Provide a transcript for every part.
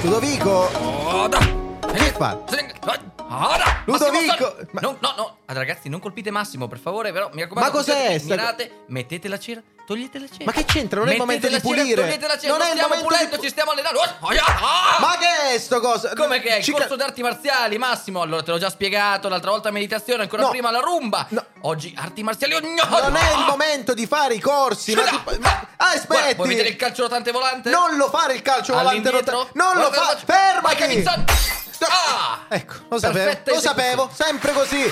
Ludovico! Che fa? Ludovico! No, ragazzi, non colpite Massimo, per favore, però mi raccomando. Ma cos'è? Mirate, mettete la cera, togliete la cera. Ma che c'entra? Non è il momento di pulire. Togliete la cera, non è il stiamo momento pulendo, ci stiamo allenando. Ma che è sto cosa? Come che è? Il corso d'arti marziali, Massimo. Allora te l'ho già spiegato, l'altra volta meditazione, ancora prima la rumba. No. Oggi arti marziali. Non è il momento di fare i corsi. Aspetti. Guarda, vuoi vedere il calcio rotante volante? Non lo fare il calcio volante All'indietro? Non lo fa. Fermati. Ecco, lo sapevo, sempre così.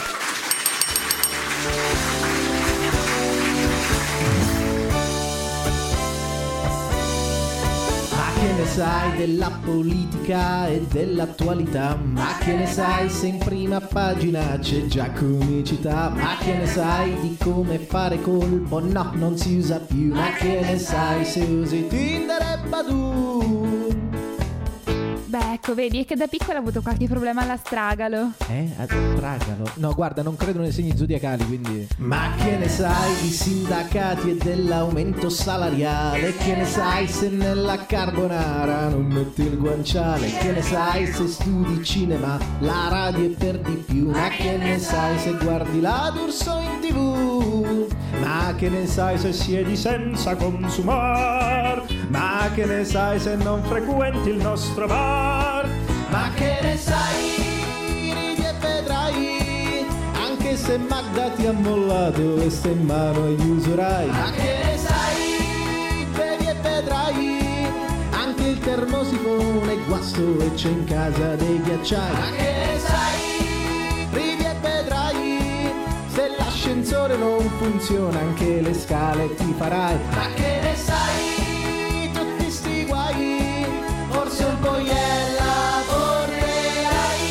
Ma che ne sai della politica e dell'attualità? Ma che ne sai se in prima pagina c'è già comicità? Ma che ne sai di come fare colpo? No, non si usa più. Ma che ne sai se usi Tinder e Badoo? Beh, ecco, vedi, è che da piccola ho avuto qualche problema alla stragalo. Stragalo? No, guarda, non credo nei segni zodiacali, quindi... Ma che ne sai di sindacati e dell'aumento salariale? Che ne sai se nella carbonara non metti il guanciale? Che ne sai se studi cinema, la radio è per di più? Ma che ne sai se guardi la D'Urso in TV? Ma che ne sai se siedi senza consumar? Ma che ne sai se non frequenti il nostro bar? Ma che ne sai, ridi e vedrai, anche se Magda ti ha mollato e sta in mano agli usurai. Ma che ne sai, vedi e vedrai, anche il termosifone è guasto e c'è in casa dei ghiacciai. Ma che ne sai, ridi e vedrai, se l'ascensore non funziona anche le scale ti farai. Ma che ne sai, tutti sti guai, forse un po' gliela vorrei.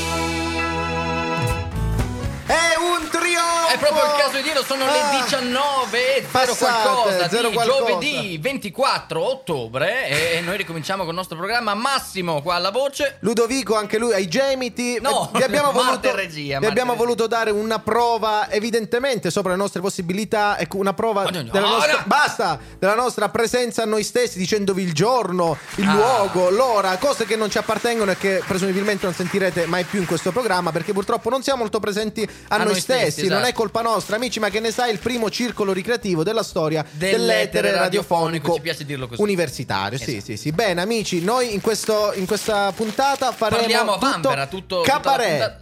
È un trionfo! È proprio il caso di dirlo, sono le 19 passate, zero zero qualcosa di giovedì 24 ottobre e noi ricominciamo con il nostro programma. Massimo qua alla voce, Ludovico anche lui ai gemiti. No, vi abbiamo Marta voluto, e regia, vi abbiamo voluto dare una prova evidentemente sopra le nostre possibilità, ecco, una prova della nostra presenza a noi stessi, dicendovi il giorno, il luogo, l'ora, cose che non ci appartengono e che presumibilmente non sentirete mai più in questo programma, perché purtroppo non siamo molto presenti a noi stessi. esatto. Non è colpa nostra, amici, ma che ne sai, il primo circolo ricreativo della storia dell'etere radiofonico, ci piace dirlo così, universitario. Esatto. Sì. Bene, amici, noi in questa puntata parliamo a vanvera, cabaret.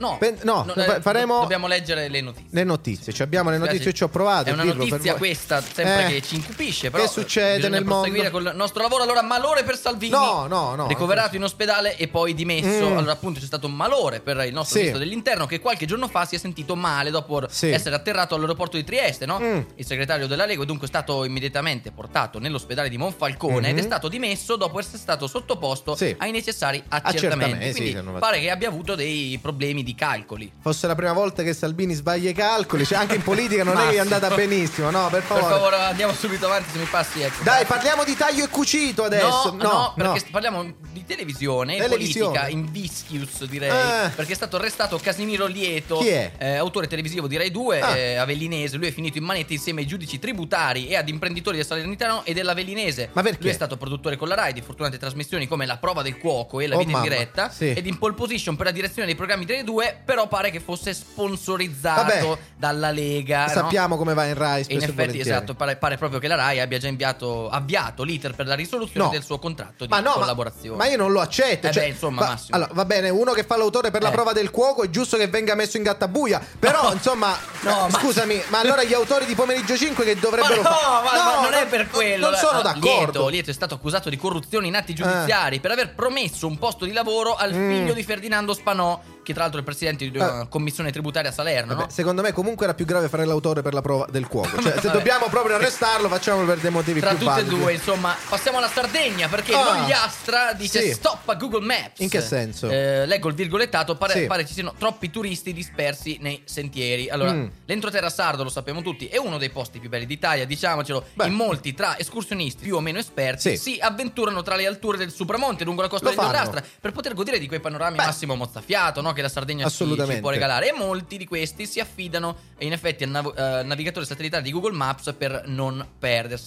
Faremo dobbiamo leggere le notizie. Le notizie, abbiamo le notizie, io ci ho provato. È una notizia questa, sempre che ci incupisce, però che succede nel mondo? Proseguire con il nostro lavoro. Allora, malore per Salvini. No. Ricoverato in ospedale e poi dimesso. Allora, appunto, c'è stato un malore per il nostro ministro dell'interno, che qualche giorno fa si è sentito male dopo essere atterrato all'aeroporto di Trieste, no? Il segretario della Lega è dunque stato immediatamente portato nell'ospedale di Monfalcone ed è stato dimesso dopo essere stato sottoposto ai necessari accertamenti. Quindi pare che abbia avuto dei problemi di calcoli. Fosse la prima volta che Salvini sbaglia i calcoli, cioè anche in politica non è che è andata benissimo, no? Per favore, andiamo subito avanti, se mi passi, ecco. Dai, parliamo di taglio e cucito adesso. No, perché parliamo di televisione e politica in vischius, direi. Perché è stato arrestato Casimiro Lieto. Chi è? Autore televisivo di Rai 2, avellinese. Lui è finito in manette insieme ai giudici tributari e ad imprenditori del Salernitano e dell'Avellinese. Ma perché? Lui è stato produttore con la Rai di fortunate trasmissioni come La prova del cuoco e La vita in diretta, ed in pole position per la direzione dei programmi delle due, però pare che fosse sponsorizzato dalla Lega. Sappiamo come va in Rai spesso. In effetti, esatto, pare proprio che la Rai abbia già avviato l'iter per la risoluzione del suo contratto di collaborazione. Ma io non lo accetto. Insomma, Massimo. Allora, va bene, uno che fa l'autore per la prova del cuoco è giusto che venga messo in gattabuia. Però, insomma, scusami, ma allora gli autori di Pomeriggio 5 che dovrebbero ma non è per quello. Non sono d'accordo. Lieto è stato accusato di corruzione in atti giudiziari per aver promesso un posto di lavoro al figlio di Ferdinando Spanò, che tra l'altro è il presidente di una commissione tributaria a Salerno. Vabbè, secondo me comunque era più grave fare l'autore per la prova del cuoco. Cioè, se dobbiamo proprio arrestarlo, facciamolo per dei motivi tra più validi. Tra tutte e due, insomma. Passiamo alla Sardegna, perché Nogliastra dice stop a Google Maps. In che senso? Leggo il virgolettato, pare ci siano troppi turisti dispersi nei sentieri. Allora, l'entroterra sardo, lo sappiamo tutti, è uno dei posti più belli d'Italia, diciamocelo. In molti, tra escursionisti più o meno esperti, si avventurano tra le alture del Supramonte lungo la costa di Nogliastra per poter godere di quei panorami massimo mozzafiato, no? Che la Sardegna ci può regalare. E molti di questi si affidano in effetti al navigatore satellitare di Google Maps per non perdersi.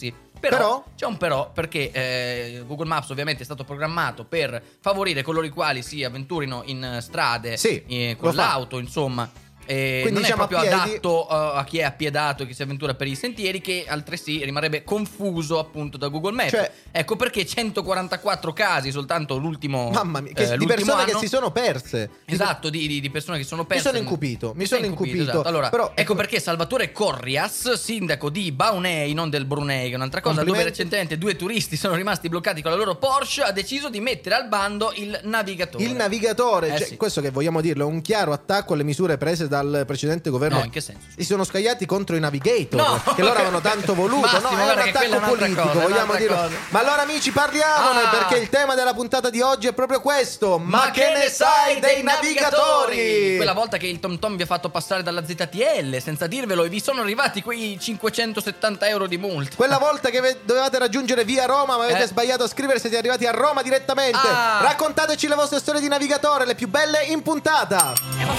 Però c'è un però, perché Google Maps ovviamente è stato programmato per favorire coloro i quali si avventurino in strade con l'auto, insomma. Quindi non è proprio adatto a chi è appiedato e chi si avventura per i sentieri, che altresì rimarrebbe confuso appunto da Google Maps. Cioè, ecco perché 144 casi soltanto l'ultimo mamma mia, di persone anno, che si sono perse. Esatto, di persone che sono perse. Mi sono incupito. Esatto. Allora, però, ecco perché Salvatore Corrias, sindaco di Baunei, non del Brunei, che è un'altra cosa, dove recentemente 2 turisti sono rimasti bloccati con la loro Porsche, ha deciso di mettere al bando il navigatore. Il navigatore, questo che vogliamo dirlo, è un chiaro attacco alle misure prese dal precedente governo. No, in che senso? Si sono scagliati contro i navigator, che loro avevano tanto voluto. Massimo, è un attacco politico, vogliamo dirlo. Cosa. Ma allora amici, parliamone, perché il tema della puntata di oggi è proprio questo. Ma che ne sai dei navigatori? Quella volta che il TomTom vi ha fatto passare dalla ZTL senza dirvelo e vi sono arrivati quei 570 euro di multa. Quella volta che dovevate raggiungere via Roma, ma avete sbagliato a scrivere, siete arrivati a Roma direttamente. Raccontateci le vostre storie di navigatore, le più belle in puntata.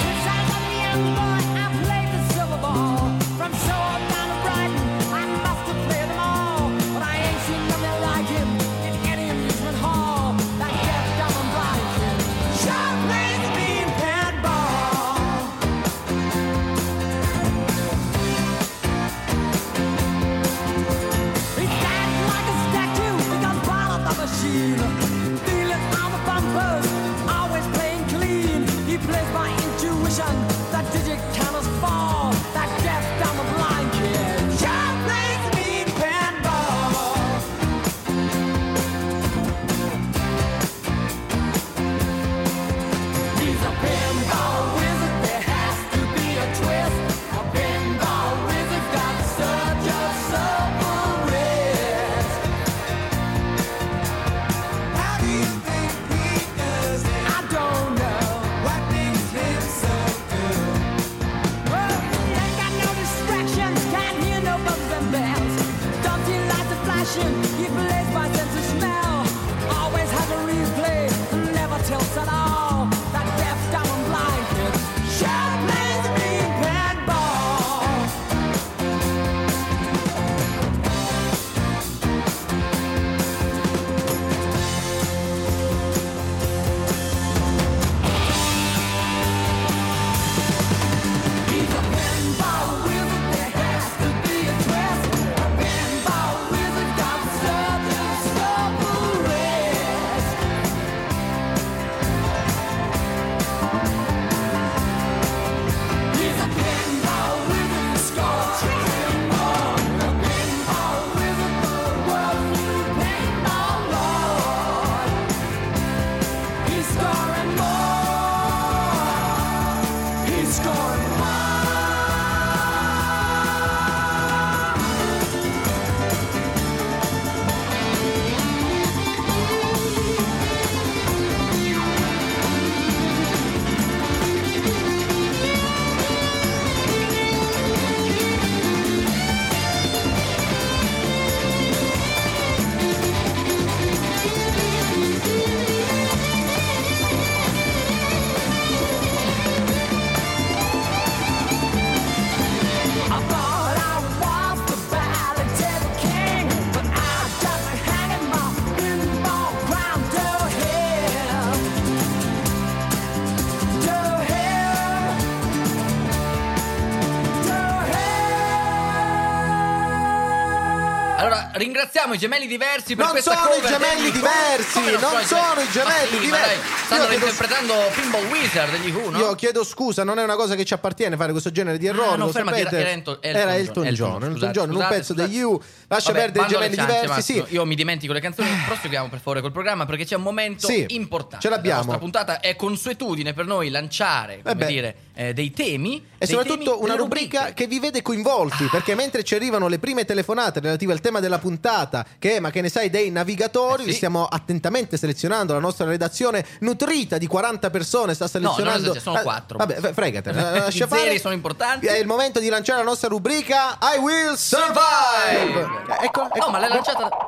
Ringraziamo i gemelli diversi per non questa sono cover. I gemelli diversi, non sono i gemelli diversi. Stanno reinterpretando Pinball Wizard degli Who, no? Io chiedo scusa, non è una cosa che ci appartiene fare questo genere di errori. No, fermati, era Elton John, in un pezzo degli Who. Lascia perdere i gemelli diversi. Sì. Io mi dimentico le canzoni. Proseguiamo per favore col programma, perché c'è un momento importante. Ce l'abbiamo. La nostra puntata è consuetudine per noi lanciare, come dire, dei temi e soprattutto una rubrica che vi vede coinvolti, perché mentre ci arrivano le prime telefonate relative al tema della puntata, che è ma che ne sai dei navigatori, li stiamo attentamente selezionando. La nostra redazione nutrita di 40 persone sta selezionando. No, sono 4. Vabbè, fregate. I zeri sono importanti. È il momento di lanciare la nostra rubrica I Will Survive. Ecco. Oh, ma l'hai lanciata.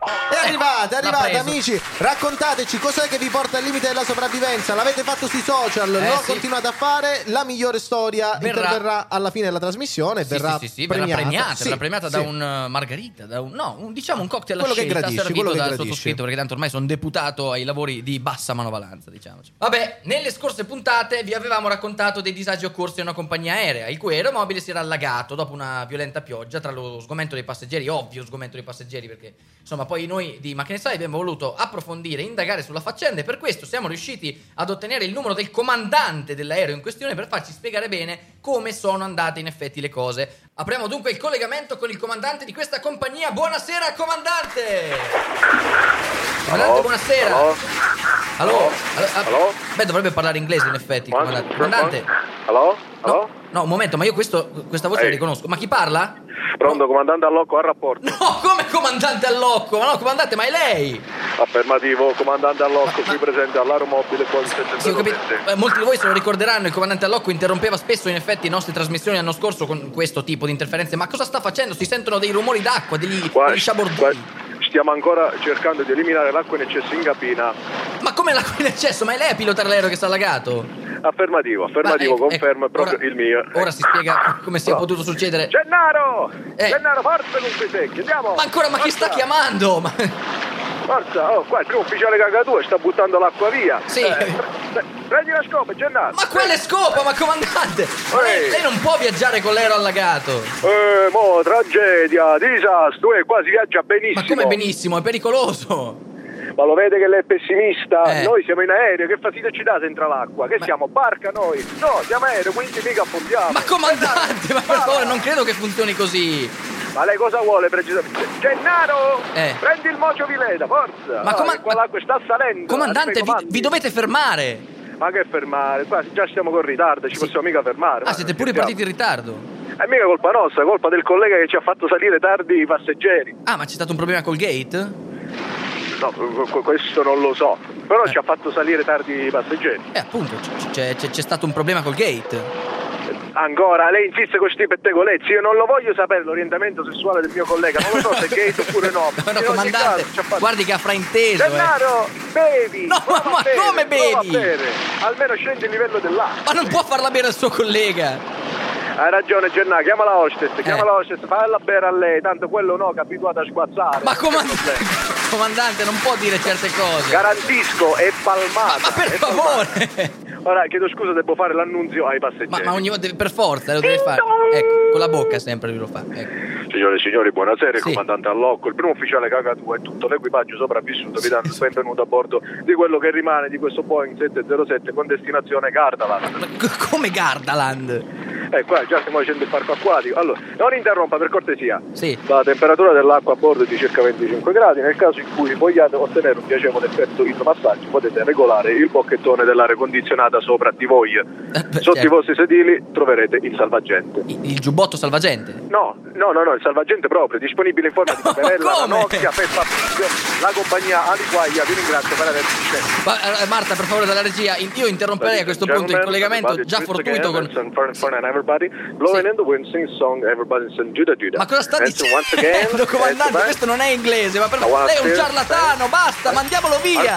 È arrivata, amici. Raccontateci cos'è che vi porta al limite della sopravvivenza. L'avete fatto sui social, lo continuate a fare. La migliore storia interverrà alla fine della trasmissione. Verrà premiata da un margarita, diciamo un cocktail a scelta servito dal sottoscritto, perché tanto ormai sono deputato ai lavori di bassa manovalanza, diciamoci. Vabbè, nelle scorse puntate vi avevamo raccontato dei disagi occorsi a una compagnia aerea, il cui aeromobile si era allagato dopo una violenta pioggia, tra lo sgomento dei passeggeri, ovvio sgomento dei passeggeri, perché insomma poi noi di Ma che ne sai abbiamo voluto approfondire, indagare sulla faccenda, e per questo siamo riusciti ad ottenere il numero del comandante dell'aereo in questione per farci spiegare bene come sono andate in effetti le cose. Apriamo dunque il collegamento con il comandante di questa compagnia. Buonasera, comandante! Comandante, buonasera! Allo? Beh, dovrebbe parlare inglese in effetti, comandante. No, un momento, ma io questa voce la riconosco. Ma chi parla? Pronto, comandante Allocco, al rapporto. No, come comandante Allocco? Ma no, comandante, ma è lei? Affermativo, comandante Allocco, qui presente all'aeromobile con il 707. Sì, ho capito. Molti di voi se lo ricorderanno, il comandante Allocco interrompeva spesso in effetti le nostre trasmissioni l'anno scorso con questo tipo di interferenze. Ma cosa sta facendo? Si sentono dei rumori d'acqua, degli sciabordini. Stiamo ancora cercando di eliminare l'acqua in eccesso in cabina. Ma come l'acqua in eccesso? Ma è lei a pilotare l'aereo che sta allagato? Affermativo, confermo, è proprio il mio. Ora si spiega come sia potuto succedere. Gennaro, forza con quei secchi, andiamo. Ma chi sta chiamando? Forza, qua il primo ufficiale cagatue sta buttando l'acqua via. Sì. Prendi la scopa, Gennaro. Ma quale scopa, ma comandante? Lei non può viaggiare con l'aereo allagato. Tragedia, disastro, qua si viaggia benissimo. Ma come benissimo? È pericoloso. Ma lo vede che lei è pessimista? Noi siamo in aereo, che fastidio ci dà se entra l'acqua? Che siamo, barca noi? No, siamo aereo, quindi mica affondiamo. Ma comandante, ma per favore, non credo che funzioni così. Ma lei cosa vuole precisamente? Gennaro! Prendi il mocio Vileda, forza! Ma qua l'acqua sta salendo. Comandante, vi dovete fermare! Ma che fermare? Qua già stiamo con ritardo, ci possiamo mica fermare. Siete pure partiti in ritardo? È mica colpa nostra, è colpa del collega che ci ha fatto salire tardi i passeggeri. Ma c'è stato un problema col gate? No, questo non lo so. Però ci ha fatto salire tardi i passeggeri. Appunto, c'è stato un problema col gate. Ancora, lei insiste con questi pettegolezzi. Io non lo voglio sapere l'orientamento sessuale del mio collega. Non lo so se è gay oppure no. No, comandante, guardi che ha frainteso. Gennaro, bevi. No, ma come bevi? Almeno scendi il livello dell'acqua. Ma non può farla bere al suo collega. Hai ragione, Gennaro, chiama la hostess, falla bere a lei, tanto quello no, che è abituato a sguazzare. Ma comandante, non può dire certe cose. Garantisco, è palmata. Ma per favore. Ora, chiedo scusa, devo fare l'annunzio ai passeggeri. Ma ogni volta, per forza, lo deve fare. Ecco, con la bocca sempre lui lo fa. Ecco. Signore e signori, buonasera, il comandante Allocco, il primo ufficiale cagatue e tutto l'equipaggio sopravvissuto vi danno il benvenuto a bordo di quello che rimane di questo Boeing 707 con destinazione Gardaland. Come Gardaland? Qua già stiamo facendo il parco acquatico. Allora, non interrompa per cortesia. Sì. La temperatura dell'acqua a bordo è di circa 25 gradi. Nel caso in cui vogliate ottenere un piacevole effetto idromassaggio, potete regolare il bocchettone dell'aria condizionata sopra di voi. Sotto i vostri sedili troverete il salvagente. Il giubbotto salvagente? No, il salvagente proprio, disponibile in forma di paperella, Nokia, Peppa Pig. La compagnia Aliguaia vi ringrazio per averci scelto. Marta, per favore, dalla regia, io interromperei a questo punto il collegamento già fortuito con... Blowing in the wind, sing song, everybody sing Judah. Ma cosa sta dicendo, comandante? Questo non è inglese, ma lei è un ciarlatano, basta, mandiamolo via.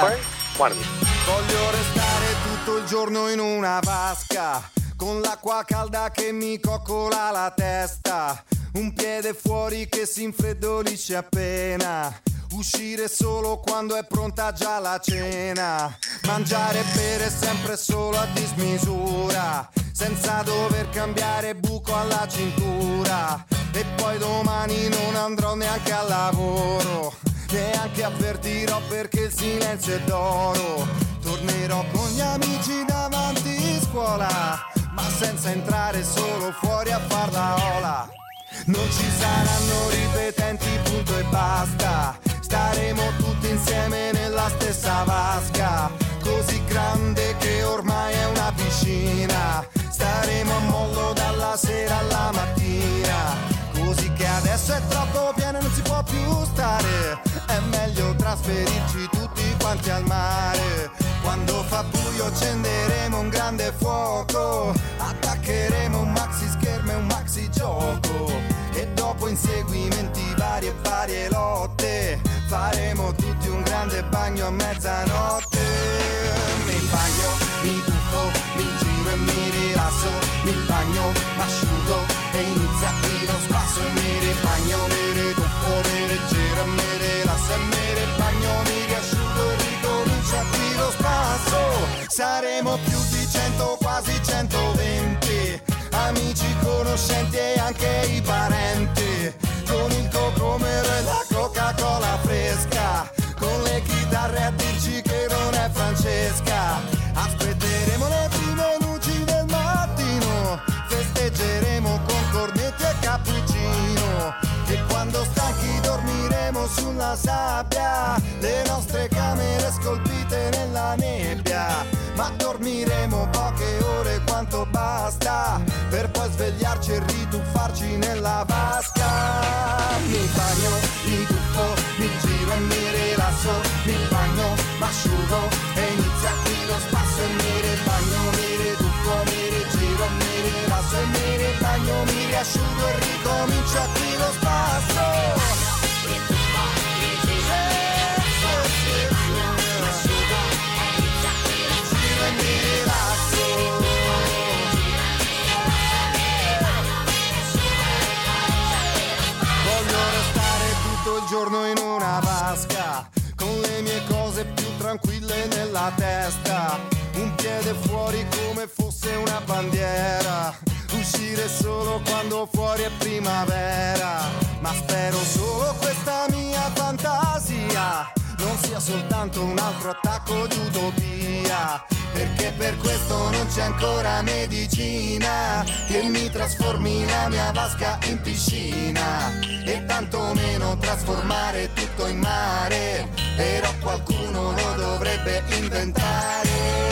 Voglio restare tutto il giorno in una vasca, con l'acqua calda che mi coccola la testa, un piede fuori che si infreddolisce appena, uscire solo quando è pronta già la cena, mangiare e bere sempre solo a dismisura, senza dover cambiare buco alla cintura, e poi domani non andrò neanche al lavoro, neanche avvertirò perché il silenzio è d'oro, tornerò con gli amici davanti scuola, ma senza entrare, solo fuori a far la ola. Non ci saranno ripetenti, punto e basta, staremo tutti insieme nella stessa vasca, così grande che ormai è una piscina, staremo a mollo dalla sera alla mattina, così che adesso è troppo pieno e non si può più stare, è meglio trasferirci tutti quanti al mare, quando fa buio accenderemo un grande fuoco, attaccheremo un maxi schermo e un maxi gioco, e dopo inseguimenti varie lotte faremo tutti un grande bagno a mezzanotte. Mi bagno, mi tuffo, mi giro e mi rilasso, mi bagno, m'asciugo e inizia qui lo spasso. E mi ribagno, mi rituffo, mi rigiro e mi rilasso e mi ribagno, mi riasciugo e ricomincia qui lo spasso. Saremo più di 100, quasi 120, amici, conoscenti e anche i parenti, con il cocomero e la Coca-Cola fresca, con le chitarre a dirci che non è Francesca. Aspetteremo le prime luci del mattino, festeggeremo con cornetti e cappuccino, e quando stanchi dormiremo sulla sabbia, le nostre camere scolpite nella nebbia. Ma dormiremo poche ore quanto basta, per poi svegliarci e rituffarci nella vasca. Mi bagno, mi tuffo, mi giro e mi rilasso, mi bagno, m'asciugo e inizia qui lo spasso. E mi ribagno, mi rituffo, mi rigiro, mi rilasso e mi ribagno, mi riasciugo e ricomincia qui lo spasso. Giorno in una vasca, con le mie cose più tranquille nella testa, un piede fuori come fosse una bandiera, uscire solo quando fuori è primavera. Ma spero solo questa mia fantasia non sia soltanto un altro attacco di utopia, perché per questo non c'è ancora medicina che mi trasformi la mia vasca in piscina, e tantomeno trasformare tutto in mare, però qualcuno lo dovrebbe inventare.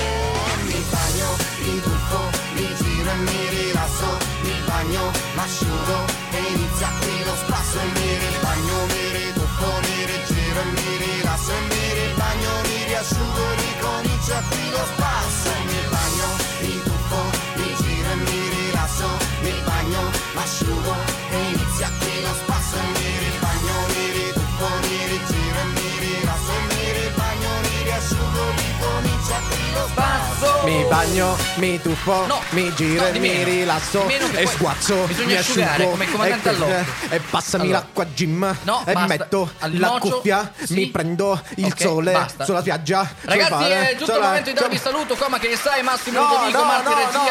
Mi bagno, mi tuffo, mi giro e mi rilasso, mi bagno, m'asciugo e inizia qui lo spasso. E mi ribagno, mi rituffo, mi rigiro e mi rilasso e mi ribagno, mi riasciugo e ricomincia qui lo spasso. Mi bagno, mi tuffo, mi giro e mi rilasso, mi bagno, m'asciugo e inizia qui lo spasso. E mi ribagno, mi rituffo, mi rigiro e mi rilasso e mi ribagno, mi riasciugo e ricomincia qui lo spasso. Mi bagno, mi tuffo, mi giro e mi rilasso e sguazzo, mi asciugo come comandante all'otto. E passami l'acqua Jim e basta. metto la cuffia, mi prendo il sole sulla spiaggia. Ragazzi, è giusto il momento di darvi saluto. Come che ne sai, Massimo Ludovico, Marti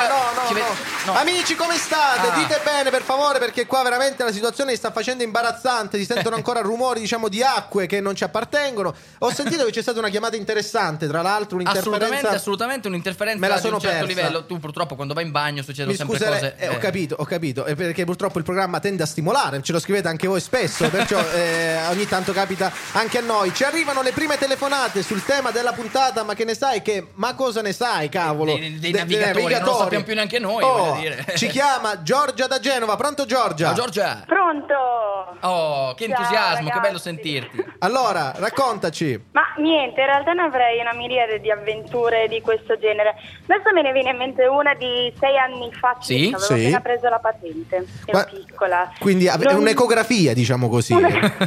Regia. Amici, come state? Dite bene, per favore, perché qua veramente la situazione si sta facendo imbarazzante. Si sentono ancora rumori, diciamo, di acque che non ci appartengono. Ho sentito che c'è stata una chiamata interessante, tra l'altro un'interferenza. Assolutamente un'interferenza me la di sono un certo persa. livello. Tu purtroppo quando vai in bagno succedono sempre cose. Ho capito. Perché purtroppo il programma tende a stimolare. Ce lo scrivete anche voi spesso. Perciò ogni tanto capita anche a noi. Ci arrivano le prime telefonate sul tema della puntata. Ma che ne sai? Ma cosa ne sai, cavolo? Dei navigatori. Non lo sappiamo più neanche noi. Dire. Ci chiama Giorgia da Genova. Pronto, Giorgia? Ciao, Giorgia. Pronto. Oh, che entusiasmo, che bello sentirti. Allora, raccontaci. Ma niente, in realtà ne avrei una miriade di avventure di questo genere. Adesso me ne viene in mente una di 6 anni fa. Sì? Avevo appena preso la patente. Ero piccola. Quindi è un'ecografia, diciamo così.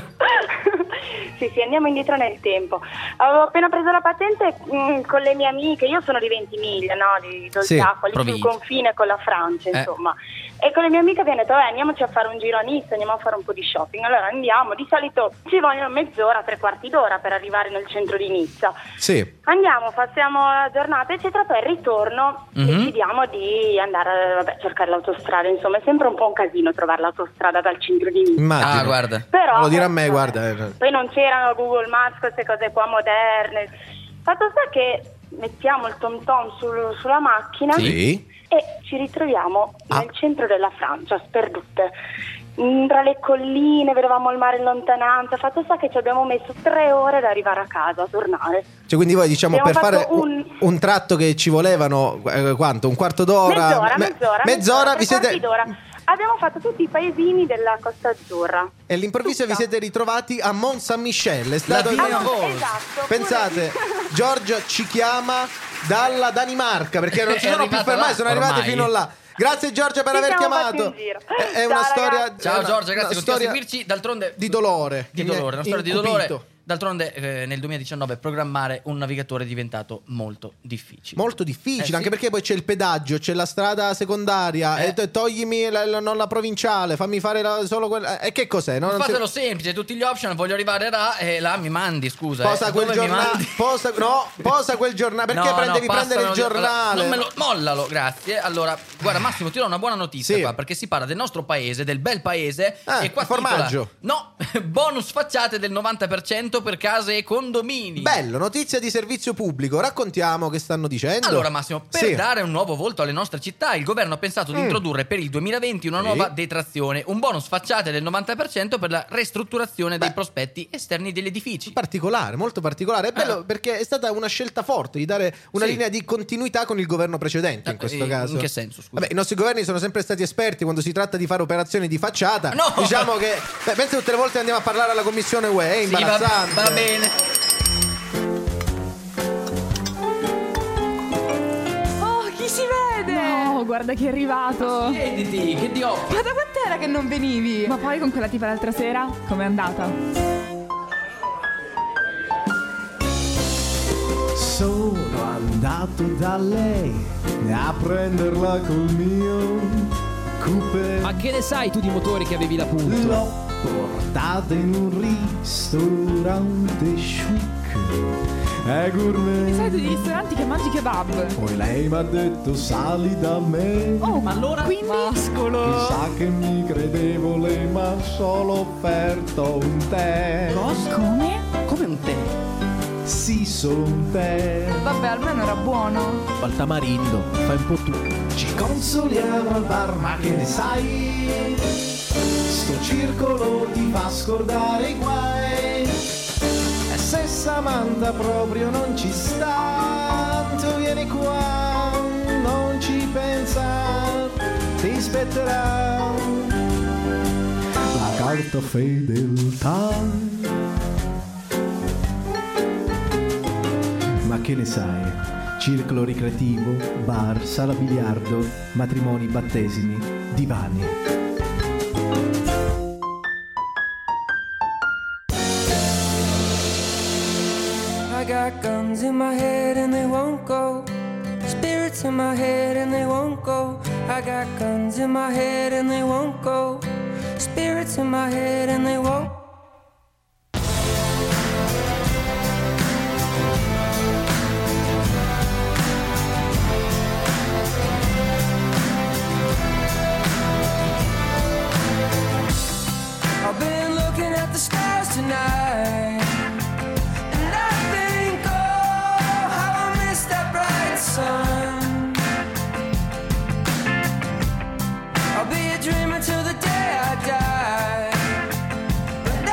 Sì, andiamo indietro nel tempo. Avevo appena preso la patente con le mie amiche. Io sono di Ventimiglia, no? Di Dolciacqua, lì sul confine con la Francia, insomma. E con le mie amiche abbiamo detto, andiamoci a fare un giro a Nizza, andiamo a fare un po' di shopping. Allora andiamo, di solito ci vogliono mezz'ora, 3/4 d'ora per arrivare nel centro di Nizza. Sì. Andiamo, passiamo la giornata, eccetera, poi al ritorno decidiamo di andare a cercare l'autostrada. Insomma, è sempre un po' un casino trovare l'autostrada dal centro di Nizza. Immagino. Guarda. Però, lo dirà a me, guarda. Poi non c'erano Google Maps, queste cose qua moderne. Fatto sta che mettiamo il tom tom sulla macchina. Sì. E ci ritroviamo nel centro della Francia, sperdute. Tra le colline, vedevamo il mare in lontananza. Fatto sta che ci abbiamo messo 3 ore ad arrivare a casa, a tornare. Cioè, quindi voi, diciamo, abbiamo per fare un tratto che ci volevano quanto? Un quarto d'ora? Mezz'ora vi siete... Abbiamo fatto tutti i paesini della Costa Azzurra. E all'improvviso vi siete ritrovati a Mont Saint-Michel. È stato esatto. Pensate, Giorgia ci chiama dalla Danimarca, perché non si sono più fermati, sono arrivati fino là. Grazie Giorgia per aver chiamato. È una storia. Ciao Giorgia, grazie, continua a seguirci. D'altronde di dolore. Una storia di dolore D'altronde nel 2019 programmare un navigatore è diventato molto difficile. Molto difficile, anche perché poi c'è il pedaggio, c'è la strada secondaria, e toglimi non la provinciale, fammi fare solo quella. E che cos'è? No? Fatelo semplice, tutti gli option, voglio arrivare là e là mi mandi, scusa. Posa quel giornale. Posa quel giornale. Perché devi prendere il giornale? Non me lo, mollalo, grazie. Allora, guarda Massimo, ti do una buona notizia qua, perché si parla del nostro paese, del bel paese. E qua formaggio. No, bonus facciate del 90% per case e condomini. Bello, notizia di servizio pubblico. Raccontiamo che stanno dicendo. Allora Massimo, per dare un nuovo volto alle nostre città, il governo ha pensato di introdurre per il 2020 una nuova detrazione, un bonus facciate del 90% per la ristrutturazione dei prospetti esterni degli edifici. Particolare, molto particolare. È bello perché è stata una scelta forte di dare una linea di continuità con il governo precedente in questo caso. In che senso, scusa? Vabbè, i nostri governi sono sempre stati esperti quando si tratta di fare operazioni di facciata. No! Diciamo che pensa tutte le volte andiamo a parlare alla Commissione UE, è imbarazzante. Va bene. Oh, chi si vede? No, guarda che è arrivato. Siediti, che ti offro? Ma da quant'era che non venivi? Ma poi con quella tipa l'altra sera, com'è andata? Sono andato da lei a prenderla col mio coupé. Ma che ne sai tu di motori che avevi da punto? L'ho portata in un ristorante chic e gourmet. Di solito di ristoranti che mangi kebab. Poi lei mi ha detto sali da me. Oh, ma allora quindi mascolo. Chissà che mi credevo, lei mi ha solo offerto un tè. Cosa? Come? Come un tè? Sì, solo un tè. Vabbè, almeno era buono. Al tamarindo, fai un po' tu. Ci consoliamo al bar, ma che ne sai? Sto circolo ti fa scordare i guai. E se Samantha proprio non ci sta, tu vieni qua, non ci pensa, ti spetterà la carta fedeltà. Ma che ne sai? Circolo ricreativo, bar, sala biliardo, matrimoni, battesimi, divani. I got guns in my head and they won't go. Spirits in my head and they won't go. I got guns in my head and they won't go. Spirits in my head and they won't. I've been looking at the stars tonight, and I think, oh, how I miss that bright sun. I'll be a dreamer till the day I die, but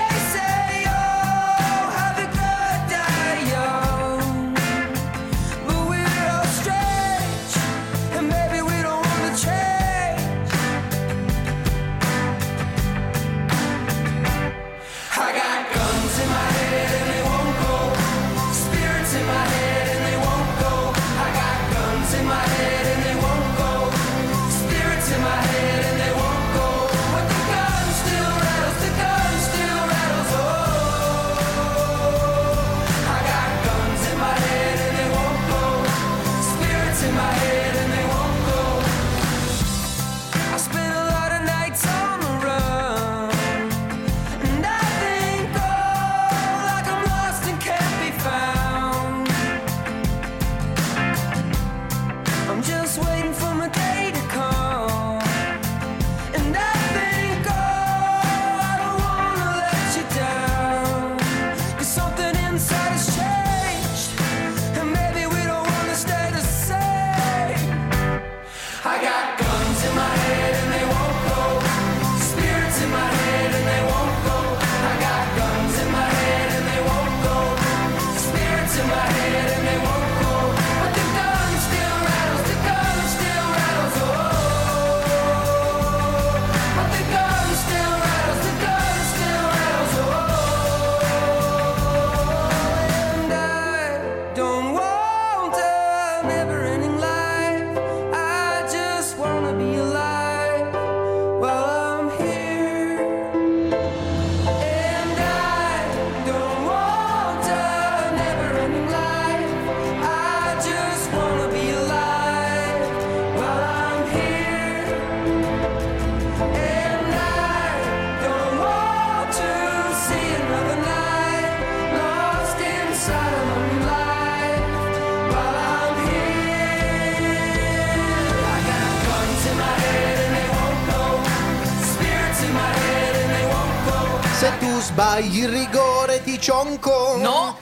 sbagli il rigore ti cionco. No.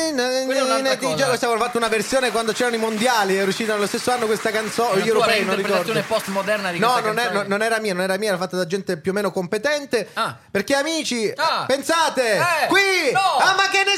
Abbiamo fatto una versione quando c'erano i mondiali, è uscita nello stesso anno questa canzone. Gli europei, non ricordo. Postmoderna di no, non era mia, era fatta da gente più o meno competente. Perché amici, pensate, qui, ma che ne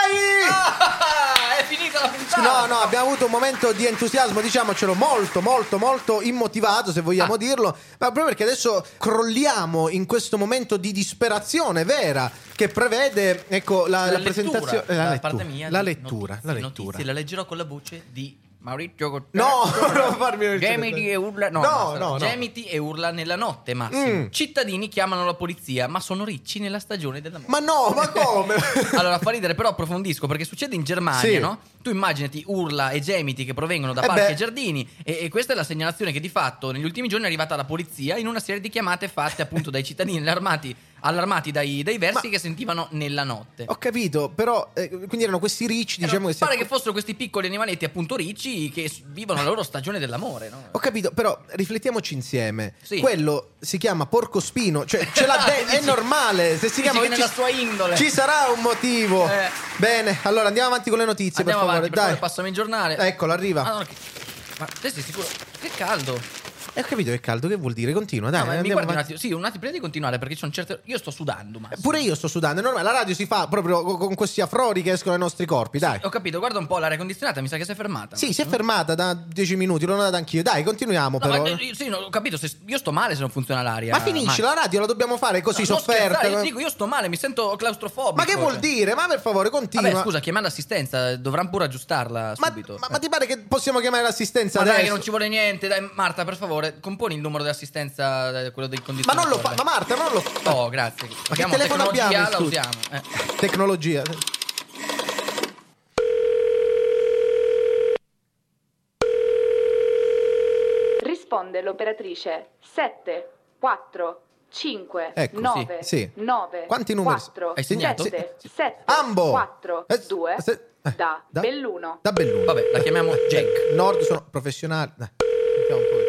sai? È finita la puntata. No, abbiamo avuto un momento di entusiasmo, diciamocelo, molto immotivato, se vogliamo dirlo, ma proprio perché adesso crolliamo in questo momento di disperazione vera che prevede, ecco, la presentazione, la lettura. Notizie la leggerò con la voce di Maurizio Cottaro. Non farmi Gemiti e urla. Gemiti e urla nella notte, Massimo. Cittadini chiamano la polizia, ma sono ricci nella stagione dell'amore. Ma come? Allora fa ridere, però approfondisco perché succede in Germania, no? Tu immaginati urla e gemiti che provengono da parchi e giardini e questa è la segnalazione che di fatto negli ultimi giorni è arrivata alla polizia in una serie di chiamate fatte appunto dai cittadini allarmati dai versi che sentivano nella notte. Ho capito, però quindi erano questi ricci, diciamo che pare che fossero questi piccoli animaletti appunto ricci che vivono la loro stagione dell'amore, no? Ho capito, però riflettiamoci insieme. Quello si chiama porcospino, cioè ce l'ha è normale, se si chiama nella sua indole. Ci sarà un motivo. Bene, allora andiamo avanti con le notizie, per favore, dai. Passami il giornale. Eccolo, arriva. Ma te sei sicuro? Che caldo. Ho capito che caldo, che vuol dire? Continua, dai. Mi guardi un attimo. Sì, un attimo prima di continuare, perché ci sono certe. Io sto sudando, Massimo. Pure io sto sudando, è normale. La radio si fa proprio con questi afrori che escono dai nostri corpi, dai. Ho capito, guarda un po' l'aria condizionata, mi sa che si è fermata. Sì, si è fermata da 10 minuti, l'ho notata anch'io. Dai, continuiamo, però. Ho capito, io sto male se non funziona l'aria. Ma finisci, la radio la dobbiamo fare così, sofferta. Io sto male, mi sento claustrofobico. Ma che vuol dire? Ma per favore, continua. Vabbè, scusa, chiamando l'assistenza, dovranno pure aggiustarla subito. Ma ti pare che possiamo chiamare l'assistenza adesso? Dai, che non ci vuole niente. Dai, Marta, per favore, componi il numero dell'assistenza, quello del condizionatore. Ma non lo fa, ma Marta, non lo fa. Oh, grazie. Ma che telefono abbiamo? La usiamo. Tecnologia. Risponde l'operatrice 7 4 5 9 9 Quanti numeri? 4 Hai segnato? 7 7 Ambo 4 2 da Belluno. Da Belluno. Vabbè, la chiamiamo Jack. Nord sono professionali. Sentiamo un po'.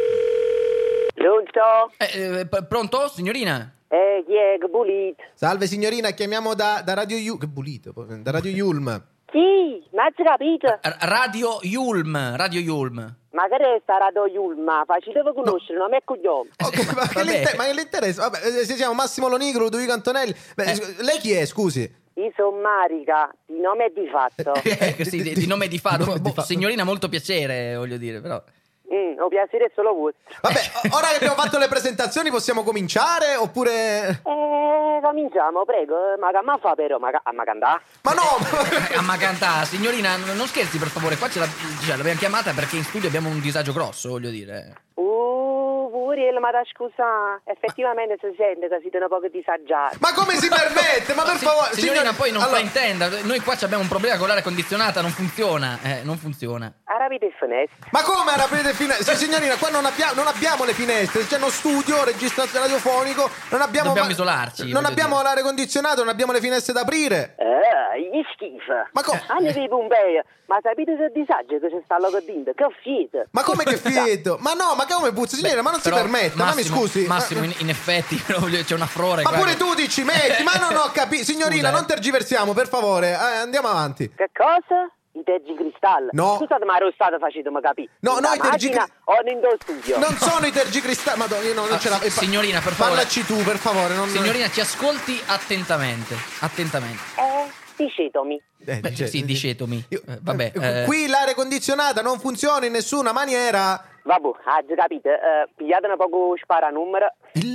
Pronto? Pronto, signorina? Chi è? Che pulito. Salve signorina, chiamiamo da Radio Yulm. Che pulito, da Radio Yulm. Chi? Ma hai capito? Radio Yulm. Ma che resta Radio Yulm? Facetevi conoscere, non è coglione. Ma che le interessa? Vabbè, se siamo Massimo Lonigro, Ludovico Antonelli. Lei chi è, scusi? Io sono Marica, di nome e di fatto. Di nome e di fatto. Signorina, molto piacere, voglio dire, però. Ho piacere è solo vostro. Vabbè, ora che abbiamo fatto le presentazioni possiamo cominciare oppure... Cominciamo, prego. Ma che fa però? Ma cantà? Ma no! Ma cantà, signorina, non scherzi per favore. Qua l'abbiamo chiamata perché in studio abbiamo un disagio grosso, voglio dire. Puriel, ma da scusa, effettivamente si sente che siete un po' disagiati. Ma come si permette? Ma per favore, signorina, poi non fraintenda. Noi qua abbiamo un problema con l'aria condizionata, non funziona. Non funziona. Aprite il finestre. Ma come aprite il finestre? Signorina, qua non abbiamo le finestre. C'è uno studio, registrazione radiofonico. Dobbiamo isolarci. Non abbiamo l'aria condizionata, non abbiamo le finestre da aprire. Gli schifo. Ma come? Anni di Pompei. Ma sapete che disagio che c'è sta là dentro? Che fieto. Ma come che fieto? Ma no, ma come puzza? Signora, ma non si permette, ma mi scusi. Massimo, in effetti c'è un affrore. Ma pure tu dici metti, ma non ho capito. Signorina, non tergiversiamo, per favore. Andiamo avanti. Che cosa? I tergicristalli? No. Scusate, ma lo state facendo, ma capì? No, i tergicristalli. O in studio? Non sono i tergicristalli. Madonna, io non ce la. Signorina, per favore. Parlaci tu, per favore. Signorina, ci ascolti attentamente. Dicetomi. Sì, dicetomi. Vabbè. Qui l'aria condizionata non funziona in nessuna maniera. Vabbè, capite. Pigliate un poco sparanumero.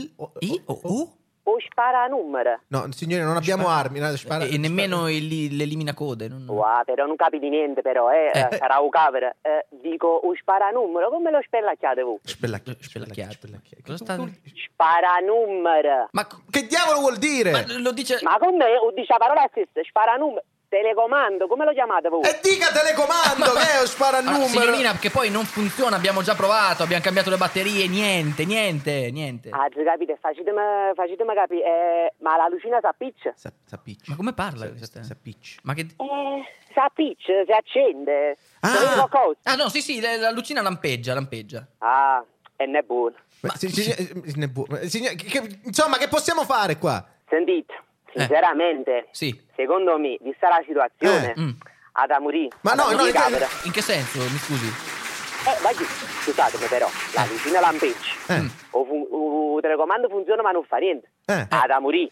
O sparanumero. No, signore, non abbiamo armi. E nemmeno l'eliminacode. Però non capite niente, però. Sarà un cover. Dico o sparanumero. Come lo spellacchiate voi? Spellacchiate. Cosa sta? Sparanumero. Ma che diavolo vuol dire? Ma lo dice. Ma come dice la parola stessa? Sparanumero. Telecomando, come lo chiamate voi? E dica telecomando, che è sparanumero. Signorina, che poi non funziona, abbiamo già provato, abbiamo cambiato le batterie, niente. Capite, facetemi capire, ma la lucina s'appiccia? S'appiccia. Ma come parla? S'appiccia. Ma che... s'appiccia, si accende. No, sì, la lucina lampeggia. E ne è buono. Insomma, che possiamo fare qua? Sentite. sinceramente, secondo me, vista la situazione, ad amorì. Ma no, in che senso? Mi scusi? Scusatemi però, la vicina Lampeggi, il telecomando funziona ma non fa niente, ad amorì.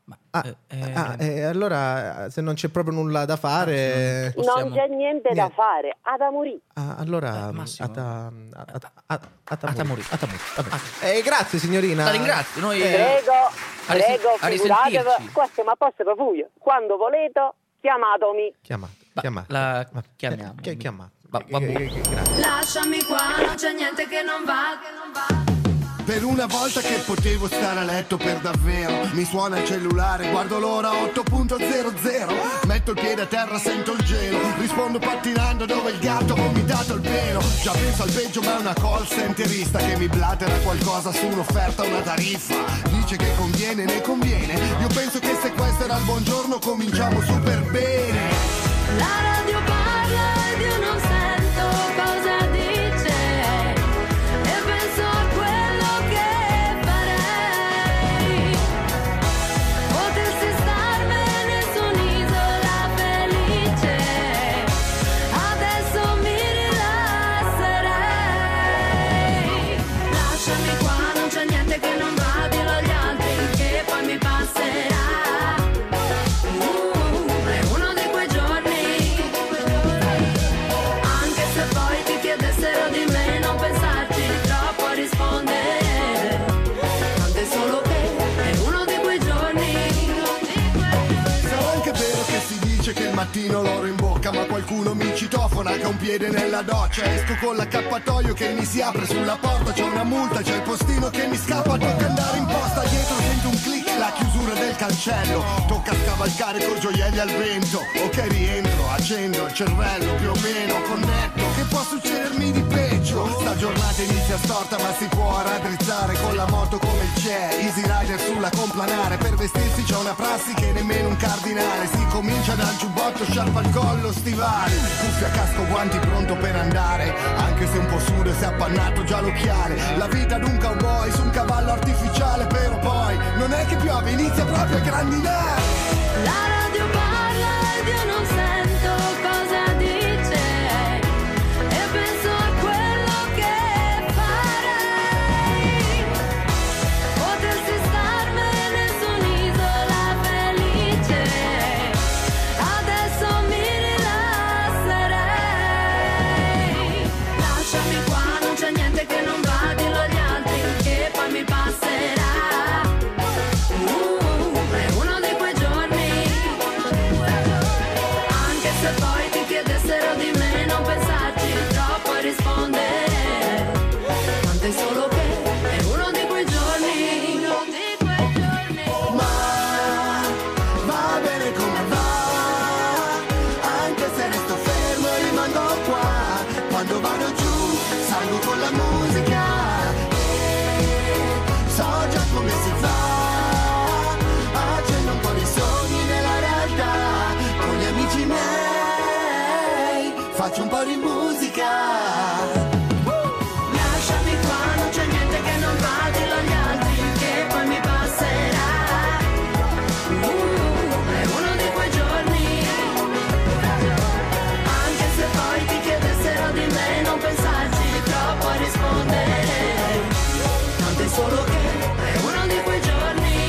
Allora se non c'è proprio nulla da fare non c'è niente da fare, ad amorì. Allora grazie signorina. La ringrazio. Noi prego, figuratevi, qua siamo a posto per voi. Quando volete chiamatomi. Chiamiamo. Lasciami qua, non c'è niente che non va. Per una volta che potevo stare a letto per davvero, mi suona il cellulare, guardo l'ora 8.00, metto il piede a terra, sento il gelo, rispondo pattinando dove il gatto ha vomitato il pelo. Già penso al peggio, ma è una call centerista che mi blatera qualcosa su un'offerta, una tariffa. Dice che conviene, ne conviene. Io penso che se questo era il buongiorno cominciamo super bene. La radio parla ed io non sento cosa dice, e penso a quello che farei. Potessi starmene su un'isola felice, adesso mi rilasserei. Lasciami qua, non c'è niente che non va, dillo agli altri che poi mi passerà. Che il mattino l'oro in bocca, ma qualcuno mi citofona che ha un piede nella doccia. Esco con l'accappatoio che mi si apre sulla porta, c'è una multa, c'è il postino che mi scappa, tocca andare in posta, dietro sento un click, la chiusura del cancello, tocca scavalcare coi gioielli al vento. Ok, rientro, accendo il cervello, più o meno connetto, che può succedermi di peggio. Sta giornata inizia storta ma si può raddrizzare, con la moto come il c'è, Easy Rider sulla complanare. Per vestirsi c'è una prassi che nemmeno un cardinale, si comincia dal giubbotto, sciarpa al collo, stivali, cuffia, casco, guanti, pronto per andare, anche se un po' sudo e si è appannato già l'occhiale. La vita d'un cowboy su un cavallo artificiale, però poi non è che piove, inizia proprio a grandinare. La radio parla ed io non sento cosa dice, e penso a quello che farei. Potessi starmene su un'isola felice, adesso mi rilasserei. Lasciami qua, non c'è niente che non va, dillo agli altri che poi mi passerà. È uno di quei giorni, anche se poi ti chiedessero di me, non pensarci troppo a rispondere, tanto è solo che è uno di quei giorni, ma va bene come va, anche se resto fermo rimango qua, quando vado giù salgo con la musica e so già come si fa, accendo un po' di sogni nella realtà, con gli amici miei faccio un po' di musica. lasciami qua, non c'è niente che non va, dillo agli altri che poi mi passerà. È uno di quei giorni, anche se poi ti chiedessero di me, non pensarci troppo a rispondere, tanto è solo che è uno di quei giorni.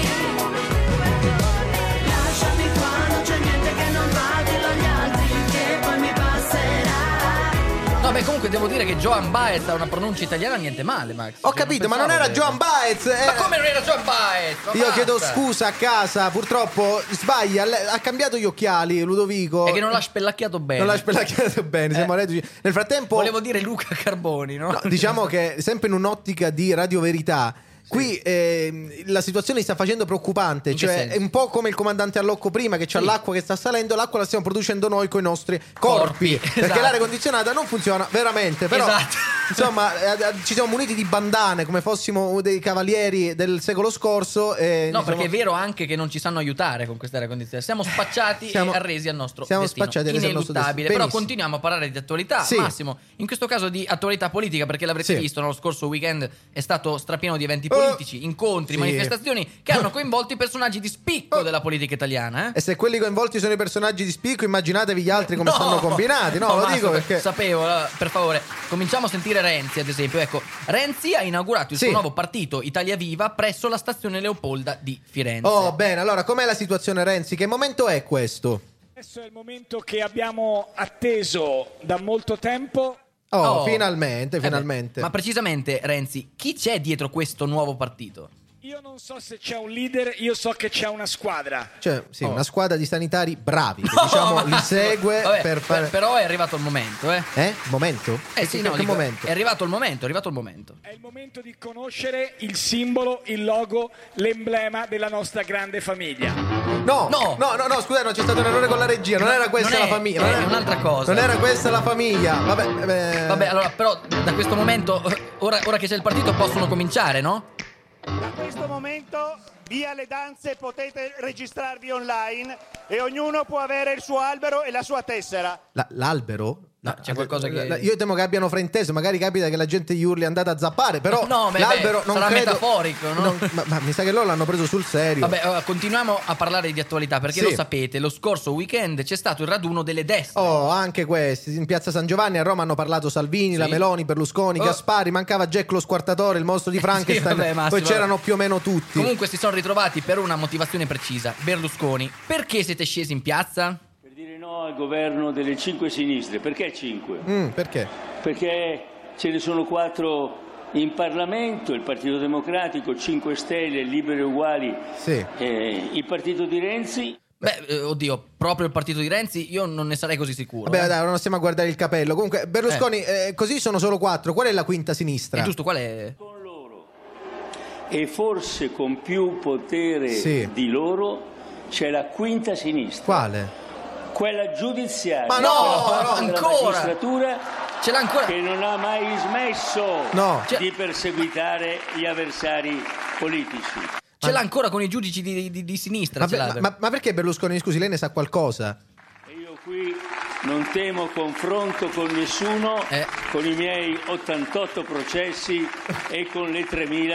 Lasciami qua, non c'è niente che non va, dillo agli altri che poi mi passerà. No, beh, comunque devo dire che Joan Baez ha una pronuncia italiana niente male, Max. Ho capito, ma non era Joan Baez. Ma come non era Joan Baez? Io chiedo scusa a casa, purtroppo sbaglia, ha cambiato gli occhiali Ludovico. E che non l'ha spellacchiato bene. Non l'ha spellacchiato bene, siamo reduci. Nel frattempo volevo dire Luca Carboni, no? No, diciamo che sempre in un'ottica di Radio Verità. Qui la situazione si sta facendo preoccupante, cioè è un po' come il comandante Allocco prima, che c'ha l'acqua che sta salendo, l'acqua la stiamo producendo noi con i nostri corpi, perché l'aria condizionata non funziona veramente, però esatto. insomma, ci siamo muniti di bandane come fossimo dei cavalieri del secolo scorso. No, perché è vero anche che non ci sanno aiutare con questa aria condizionata. Siamo spacciati e arresi al nostro destino. Ineluttabile. Però continuiamo a parlare di attualità. Sì. Massimo, in questo caso di attualità politica, perché l'avrete visto, lo scorso weekend è stato strapieno di eventi politici, incontri, manifestazioni che hanno coinvolto i personaggi di spicco della politica italiana. E se quelli coinvolti sono i personaggi di spicco, immaginatevi gli altri come stanno combinati. No, lo dico perché sapevo. Per favore, cominciamo a sentire Renzi, ad esempio. Ecco, Renzi ha inaugurato il suo nuovo partito Italia Viva presso la stazione Leopolda di Firenze. Oh, bene, allora com'è la situazione, Renzi? Che momento è questo? Adesso è il momento che abbiamo atteso da molto tempo. Finalmente. Ma precisamente, Renzi, chi c'è dietro questo nuovo partito? Io non so se c'è un leader, io so che c'è una squadra. Cioè, una squadra di sanitari bravi, che li segue. Vabbè, per fare... Però è arrivato il momento, Momento? Momento? È arrivato il momento. È il momento di conoscere il simbolo, il logo, l'emblema della nostra grande famiglia. No, scusate, c'è stato un errore con la regia, non era questa la famiglia. È un'altra cosa. Non era questa la famiglia. Vabbè, allora, però da questo momento, ora che c'è il partito, possono cominciare, no? Da questo momento, via le danze, potete registrarvi online e ognuno può avere il suo albero e la sua tessera. L'albero? No, c'è qualcosa che... Io temo che abbiano frainteso, magari capita che la gente gli urli andate a zappare, però l'albero non sarà credo... metaforico, no? Ma mi sa che loro l'hanno preso sul serio. Vabbè, continuiamo a parlare di attualità, perché lo sapete, lo scorso weekend c'è stato il raduno delle destre. Anche questi, in piazza San Giovanni a Roma hanno parlato Salvini, la Meloni, Berlusconi, Gaspari, mancava Jack lo squartatore, il mostro di Frankenstein, poi c'erano più o meno tutti. Comunque si sono ritrovati per una motivazione precisa. Berlusconi, perché siete scesi in piazza? Dire no al governo delle 5 sinistre. Perché 5? Perché? Perché ce ne sono 4 in Parlamento, il Partito Democratico, 5 Stelle, Liberi e Uguali, il partito di Renzi. Oddio, proprio il partito di Renzi io non ne sarei così sicuro. Dai, non stiamo a guardare il capello. Comunque Berlusconi, così sono solo 4. Qual è la quinta sinistra? È giusto, qual è? Con loro. E forse con più potere di loro c'è la quinta sinistra. Quale? Quella giudiziaria. Ma no, ancora. La magistratura ce l'ha ancora. Che non ha mai smesso di perseguitare gli avversari politici. Ce l'ha ancora con i giudici di sinistra. Ma perché Berlusconi, scusi, lei ne sa qualcosa? Io qui non temo confronto con nessuno, con i miei 88 processi e con le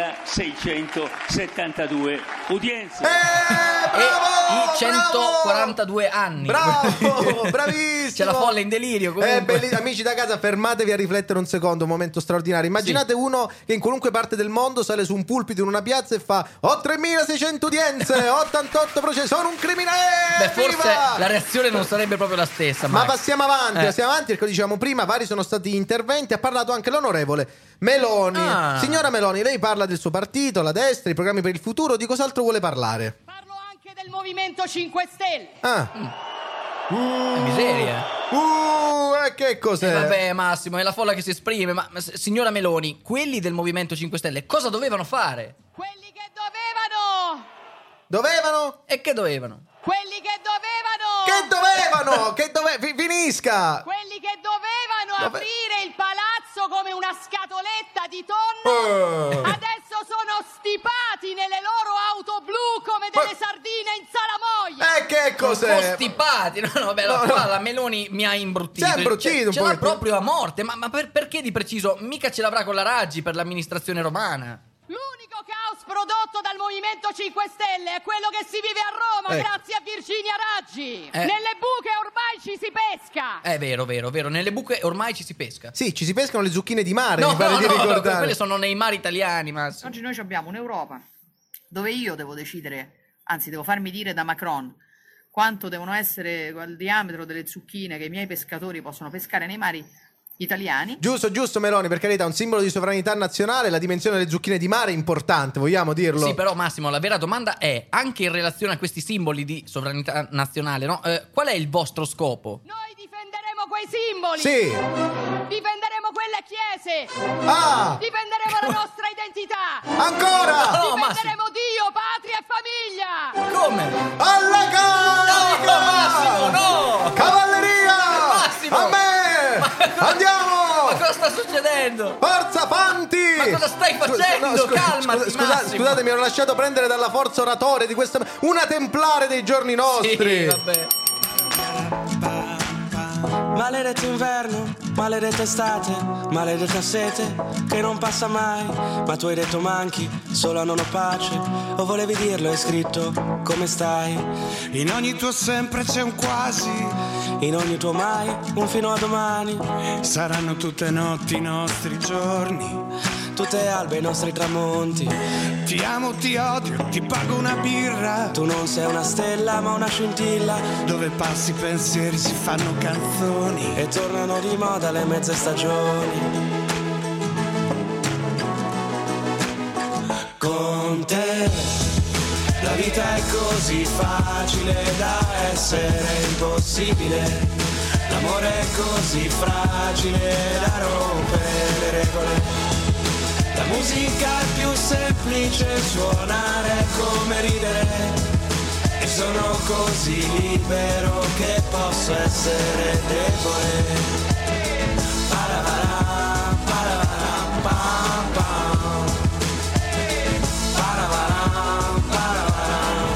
3.672 udienze. I 142 anni. Bravo, bravissimo. C'è la folla in delirio comunque. Amici da casa, fermatevi a riflettere un secondo. Un momento straordinario. Immaginate uno che in qualunque parte del mondo sale su un pulpito in una piazza e fa: ho 3.600 udienze, 88 processi, sono un criminale. Forse la reazione non sarebbe proprio la stessa. Ma passiamo avanti, perché dicevamo prima, vari sono stati gli interventi. Ha parlato anche l'onorevole Meloni. Signora Meloni, lei parla del suo partito, la destra, i programmi per il futuro. Di cos'altro vuole parlare? Parlo anche del Movimento 5 Stelle. Miseria. Che cos'è? Vabbè, Massimo, è la folla che si esprime. Ma signora Meloni, quelli del Movimento 5 Stelle cosa dovevano fare? Quelli che dovevano. Dovevano? E che dovevano? Quelli che dovevano. Finisca. Quelli che dovevano aprire il palazzo come una scatoletta di tonno adesso sono stipati nelle loro auto blu come delle sardine in salamoia. Che cos'è? Stipati? Qua la Meloni mi ha imbruttito. Si è imbruttito un po'. Ce l'ha proprio a morte. Ma perché di preciso? Mica ce l'avrà con la Raggi per l'amministrazione romana. L'unico caos prodotto dal Movimento 5 Stelle è quello che si vive a Roma grazie a Virginia Raggi. Nelle buche ormai ci si pesca. È vero. Nelle buche ormai ci si pesca. Sì, ci si pescano le zucchine di mare. Mi pare di ricordare. Quelle sono nei mari italiani, Massimo. Oggi noi abbiamo un'Europa dove io devo decidere, anzi devo farmi dire da Macron quanto devono essere il diametro delle zucchine che i miei pescatori possono pescare nei mari italiani. Giusto Meloni, per carità, un simbolo di sovranità nazionale, la dimensione delle zucchine di mare è importante, vogliamo dirlo? Sì, però Massimo, la vera domanda è, anche in relazione a questi simboli di sovranità nazionale, no? Qual è il vostro scopo? Noi difenderemo quei simboli. Sì. Difenderemo quelle chiese. Difenderemo la nostra identità. Ancora. Difenderemo Dio, patria e famiglia. Come? Alla carica! No, Massimo, no! Cavalleria! Massimo! A me! Andiamo! Ma cosa sta succedendo? Forza Fanti! Ma cosa stai facendo? Calmati, scusate, mi ero lasciato prendere dalla forza oratoria di questa... Una templare dei giorni nostri. Sì, vabbè. Maledetto inverno, maledetta estate, maledetta sete che non passa mai. Ma tu hai detto manchi, solo a non ho pace. O volevi dirlo, hai scritto come stai. In ogni tuo sempre c'è un quasi, in ogni tuo mai un fino a domani. Saranno tutte notti i nostri giorni, tutte albe i nostri tramonti. Ti amo, ti odio, ti pago una birra. Tu non sei una stella ma una scintilla. Dove passi i pensieri si fanno canzoni e tornano di moda le mezze stagioni. Con te la vita è così facile da essere impossibile. L'amore è così fragile da rompere le regole. La musica è più semplice, suonare come ridere. E sono così libero che posso essere debole. Paravarà, paravarà, pam, pam. Paravarà, paravarà.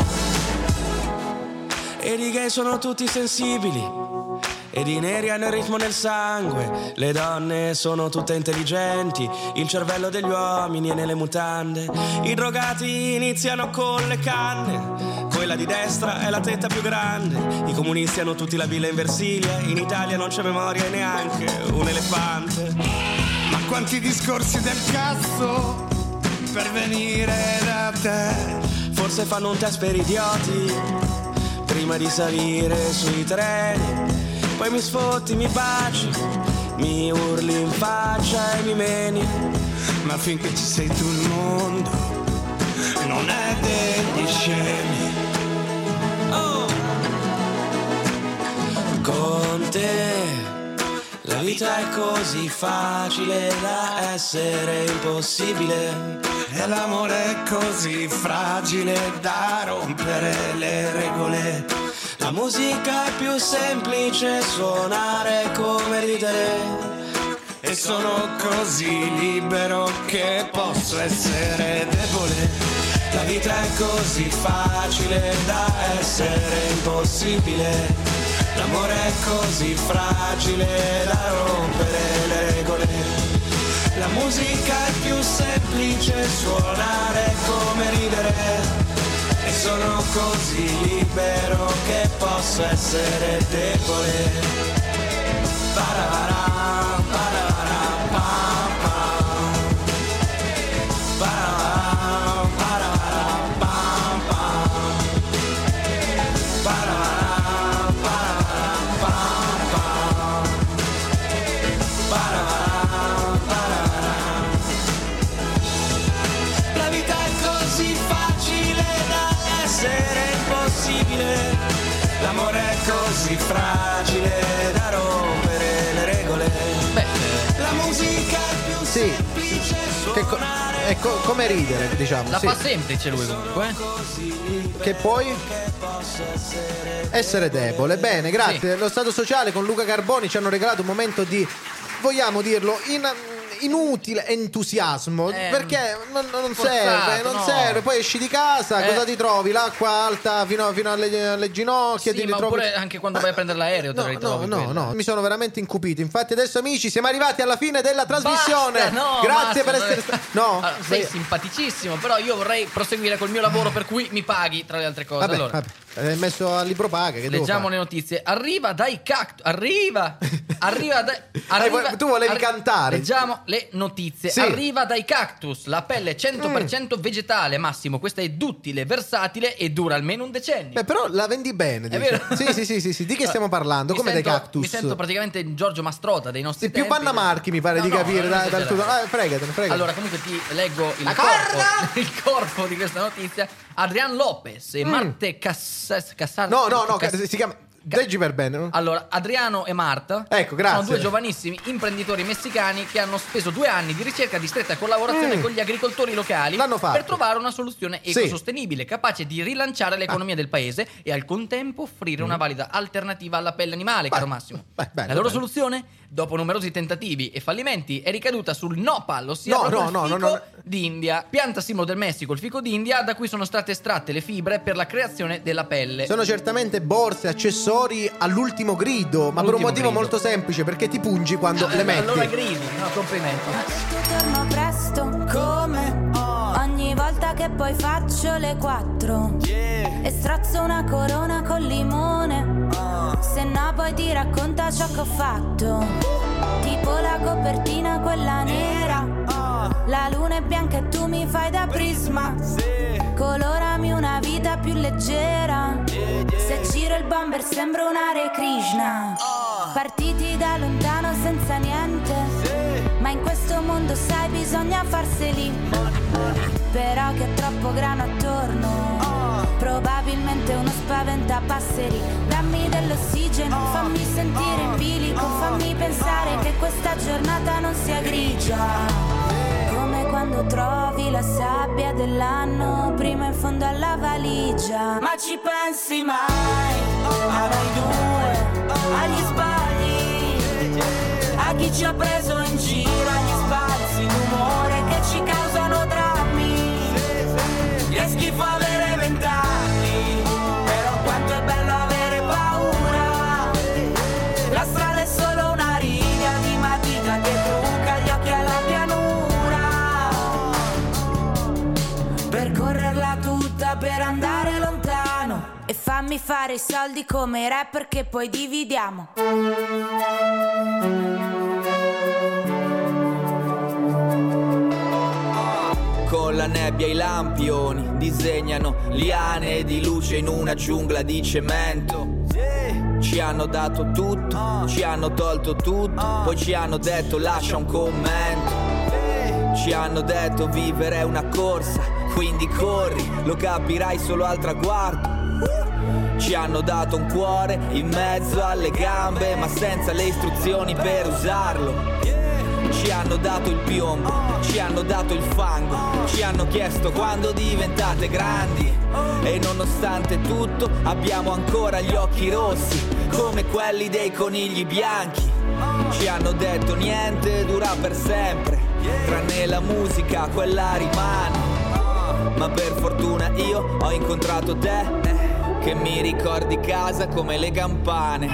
Ed i gay sono tutti sensibili. Ed i neri hanno il ritmo nel sangue. Le donne sono tutte intelligenti. Il cervello degli uomini è nelle mutande. I drogati iniziano con le canne. Quella di destra è la tetta più grande. I comunisti hanno tutti la bile in Versilia. In Italia non c'è memoria e neanche un elefante. Ma quanti discorsi del cazzo per venire da te. Forse fanno un test per idioti prima di salire sui treni. Poi mi sfotti, mi baci, mi urli in faccia e mi meni. Ma finché ci sei tu il mondo non è degli scemi. Oh. Con te la vita è così facile da essere impossibile. E l'amore è così fragile da rompere le regole. La musica è più semplice, suonare come ridere. E sono così libero che posso essere debole. La vita è così facile da essere impossibile. L'amore è così fragile da rompere le regole. La musica è più semplice, suonare come ridere. E sono così libero che posso essere debole. Paravarà, paravarà, pam, pam. Paravarà, paravarà, pam, pam. Paravarà, paravarà, pam, pam. Paravarà, paravarà. La vita è così facile da essere impossibile. L'amore è così fragile da rompere le regole. La musica è più semplice, suonare come ridere, diciamo. La fa semplice lui comunque. Che poi essere debole. Bene, grazie. Sì. Lo Stato Sociale con Luca Carboni ci hanno regalato un momento di, vogliamo dirlo, inutile entusiasmo, perché non serve. Poi esci di casa, cosa ti trovi? L'acqua alta fino alle ginocchia, sì, ma oppure anche quando vai a prendere l'aereo te la ritrovi. No, mi sono veramente incupito. Infatti adesso, amici, siamo arrivati alla fine della trasmissione. Grazie per essere allora, sei simpaticissimo, però io vorrei proseguire col mio lavoro, per cui mi paghi, tra le altre cose. Vabbè. Hai messo al libro paga. Che leggiamo le notizie. Arriva dai cactus. Tu volevi cantare. Leggiamo le notizie. Sì. Arriva dai cactus. La pelle 100% vegetale. Massimo, questa è duttile, versatile e dura almeno un decennio. Beh, però la vendi bene. È vero? Sì. Di che stiamo parlando? Come dai cactus? Mi sento praticamente Giorgio Mastrota dei nostri tempi. Più Panna Marchi mi pare di capire dal tuo... fregatene. Allora, comunque ti leggo il corpo di questa notizia. Adrián López e Marte Casar. No, si chiama Leggi per bene, no? Allora, Adriano e Marta. Ecco, grazie. Sono 2 giovanissimi imprenditori messicani che hanno speso 2 anni di ricerca di stretta collaborazione con gli agricoltori locali per trovare una soluzione ecosostenibile, capace di rilanciare l'economia del paese e al contempo offrire una valida alternativa alla pelle animale, caro Massimo. La loro soluzione, dopo numerosi tentativi e fallimenti, è ricaduta sul nopal, ossia il fico d'India, pianta simbolo del Messico, il fico d'India, da cui sono state estratte le fibre per la creazione della pelle. Sono certamente borse, accessori all'ultimo grido, ma per un motivo molto semplice, perché ti pungi quando le metti. Allora gridi, no, complimenti. Torno presto, come ogni volta che poi faccio le 4 e strozzo una corona col limone, se no poi ti racconta ciò che ho fatto, tipo la copertina quella nera, la luna è bianca e tu mi fai da prisma, colorami una vita più leggera, se giro il bomber sembro un Hare Krishna, partiti da lontano senza niente, ma in questo mondo sai bisogna farseli, però che è troppo grano attorno, probabilmente uno spaventapasseri, dammi dell'ossigeno, fammi sentire in bilico, fammi pensare che questa giornata non sia grigia, come quando trovi la sabbia dell'anno prima in fondo alla valigia, ma ci pensi mai a noi due, agli sbagli, a chi ci ha preso in giro, agli spazi d'umore che ci causano drammi, che schifo avere 20 anni, però quanto è bello avere paura, la strada è solo una riga di matita che trucca gli occhi alla pianura, percorrerla tutta per andare lontano e fammi fare i soldi come i rapper che poi dividiamo. Con la nebbia i lampioni disegnano liane di luce in una giungla di cemento. Ci hanno dato tutto, ci hanno tolto tutto, poi ci hanno detto lascia un commento. Ci hanno detto vivere è una corsa, quindi corri, lo capirai solo al traguardo. Ci hanno dato un cuore in mezzo alle gambe, ma senza le istruzioni per usarlo. Ci hanno dato il piombo, ci hanno dato il fango, ci hanno chiesto quando diventate grandi, e nonostante tutto abbiamo ancora gli occhi rossi come quelli dei conigli bianchi. Ci hanno detto niente dura per sempre, tranne la musica, quella rimane. Ma per fortuna io ho incontrato te, che mi ricordi casa come le campane.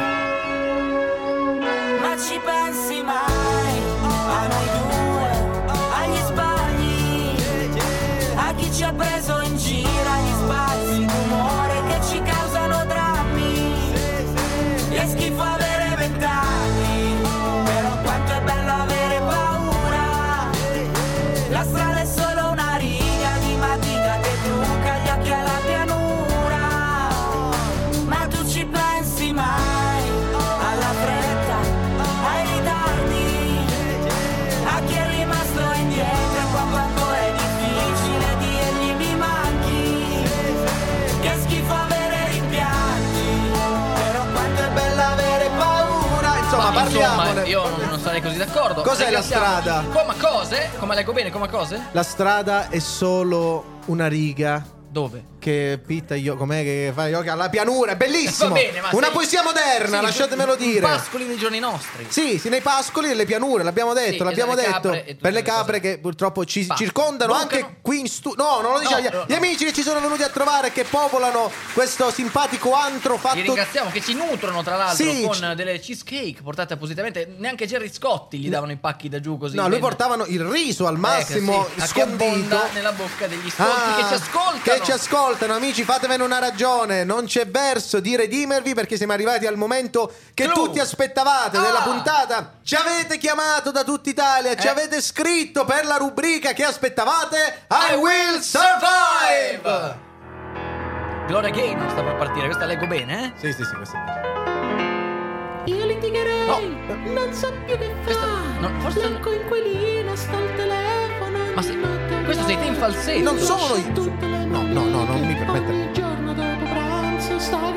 Ma ci pensi mai a noi due, agli sbagli, a chi ci ha preso in giro, agli spazi d'umore che ci causano drammi, che schifo avere 20 anni, però quanto è bello avere paura, la strada è solo una riga di matita che trucca gli occhi alla pianura, ma tu ci pensi mai alla fretta, ai ritardi, a chi è rimasto indietro e quando ancora è difficile dirgli mi manchi, che schifo avere rimpianti, però quanto è bello avere paura. Insomma, parliamone. Io non sarei così d'accordo. Cos'è la strada? Come cose? Come leggo bene, come cose? La strada è solo una riga. Dove? Che pitta io, com'è che fa yoga alla pianura, è bellissimo. Va bene, ma una poesia moderna, sì, lasciatemelo dire. I pascoli dei giorni nostri. Sì, nei pascoli e le pianure, l'abbiamo detto, sì, l'abbiamo detto. Per le capre che purtroppo ci circondano anche qui in studio. No, non lo diciamo. Gli amici che ci sono venuti a trovare, che popolano questo simpatico antro fatto. Li ringraziamo, che ci nutrono tra l'altro con delle cheesecake portate appositamente. Neanche Gerry Scotti gli davano i pacchi da giù così. No, lui portavano il riso al massimo, scondito nella bocca degli stolti che ci ascoltano. Che ci ascoltano, amici, fatevene una ragione. Non c'è verso di redimervi, perché siamo arrivati al momento che tutti aspettavate della puntata. Ci avete chiamato da tutta Italia, ci avete scritto per la rubrica che aspettavate, I Will Survive. Gloria Gaynor sta per partire, questa leggo bene, Sì, questa è bene. Io litigherei, non so più che fare. Forse Bianco inquilino, sto al telefono. Ma questo sei te in falsetto. Non sono io. No, non mi permettere. Ogni giorno dopo pranzo sta gran stronzo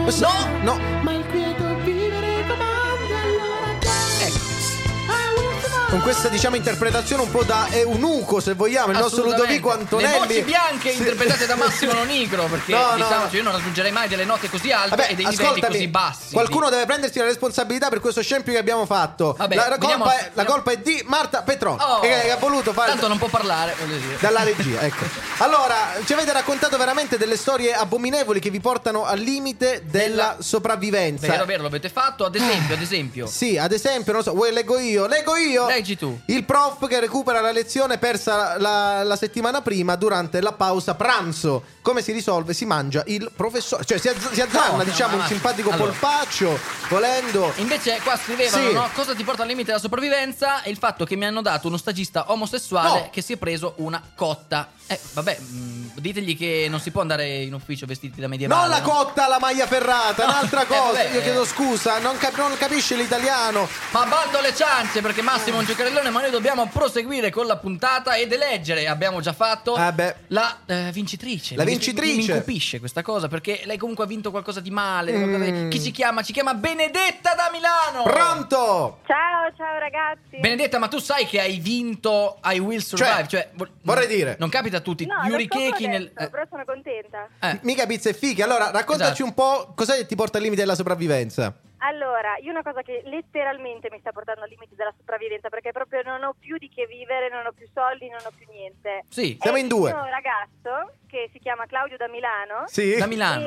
No. Ma il quieto vivere comanda allora dai. Ecco. Con questa interpretazione un po' da eunuco, se vogliamo, il nostro Ludovico Antonelli. Le voci bianche interpretate da Massimo Nonigro, perché io non raggiungerei mai delle note così alte e dei livelli così bassi. Qualcuno deve prendersi la responsabilità per questo scempio che abbiamo fatto. La colpa è di Marta Petron, che ha voluto fare. Tanto non può parlare, voglio dire. Dalla regia, ecco. Allora, ci avete raccontato veramente delle storie abominevoli che vi portano al limite della sopravvivenza. Vero, lo avete fatto. Ad esempio. Sì, ad esempio, non so, vuoi leggo io. Leggi tu. Il prof che recupera la lezione persa la settimana prima durante la pausa pranzo. Come si risolve? Si mangia il professore. Cioè si azzanna, un simpatico polpaccio, volendo. Invece qua scrivevano, cosa ti porta al limite della sopravvivenza? È il fatto che mi hanno dato uno stagista omosessuale che si è preso una cotta. Ditegli che non si può andare in ufficio vestiti da medievale. Non la cotta, la maglia ferrata, un'altra cosa. Io chiedo scusa, non capisce l'italiano. Ma bando le ciance, perché Massimo è un giocherellone, ma noi dobbiamo proseguire con la puntata ed eleggere. Abbiamo già fatto la vincitrice. La vincitrice. Mi incupisce questa cosa, perché lei comunque ha vinto qualcosa di male. Chi ci chiama? Ci chiama Benedetta da Milano. Pronto? Ciao ragazzi. Benedetta, ma tu sai che hai vinto I Will Survive? Vorrei dire, non capita a tutti. Yuri Keki però sono contenta. Mica pizza e fichi. Allora, raccontaci un po' cosa ti porta al limite della sopravvivenza. Allora, io una cosa che letteralmente mi sta portando al limite della sopravvivenza, perché proprio non ho più di che vivere, non ho più soldi, non ho più niente. Sì, siamo in due. È un ragazzo che si chiama Claudio da Milano. Sì. Da Milano.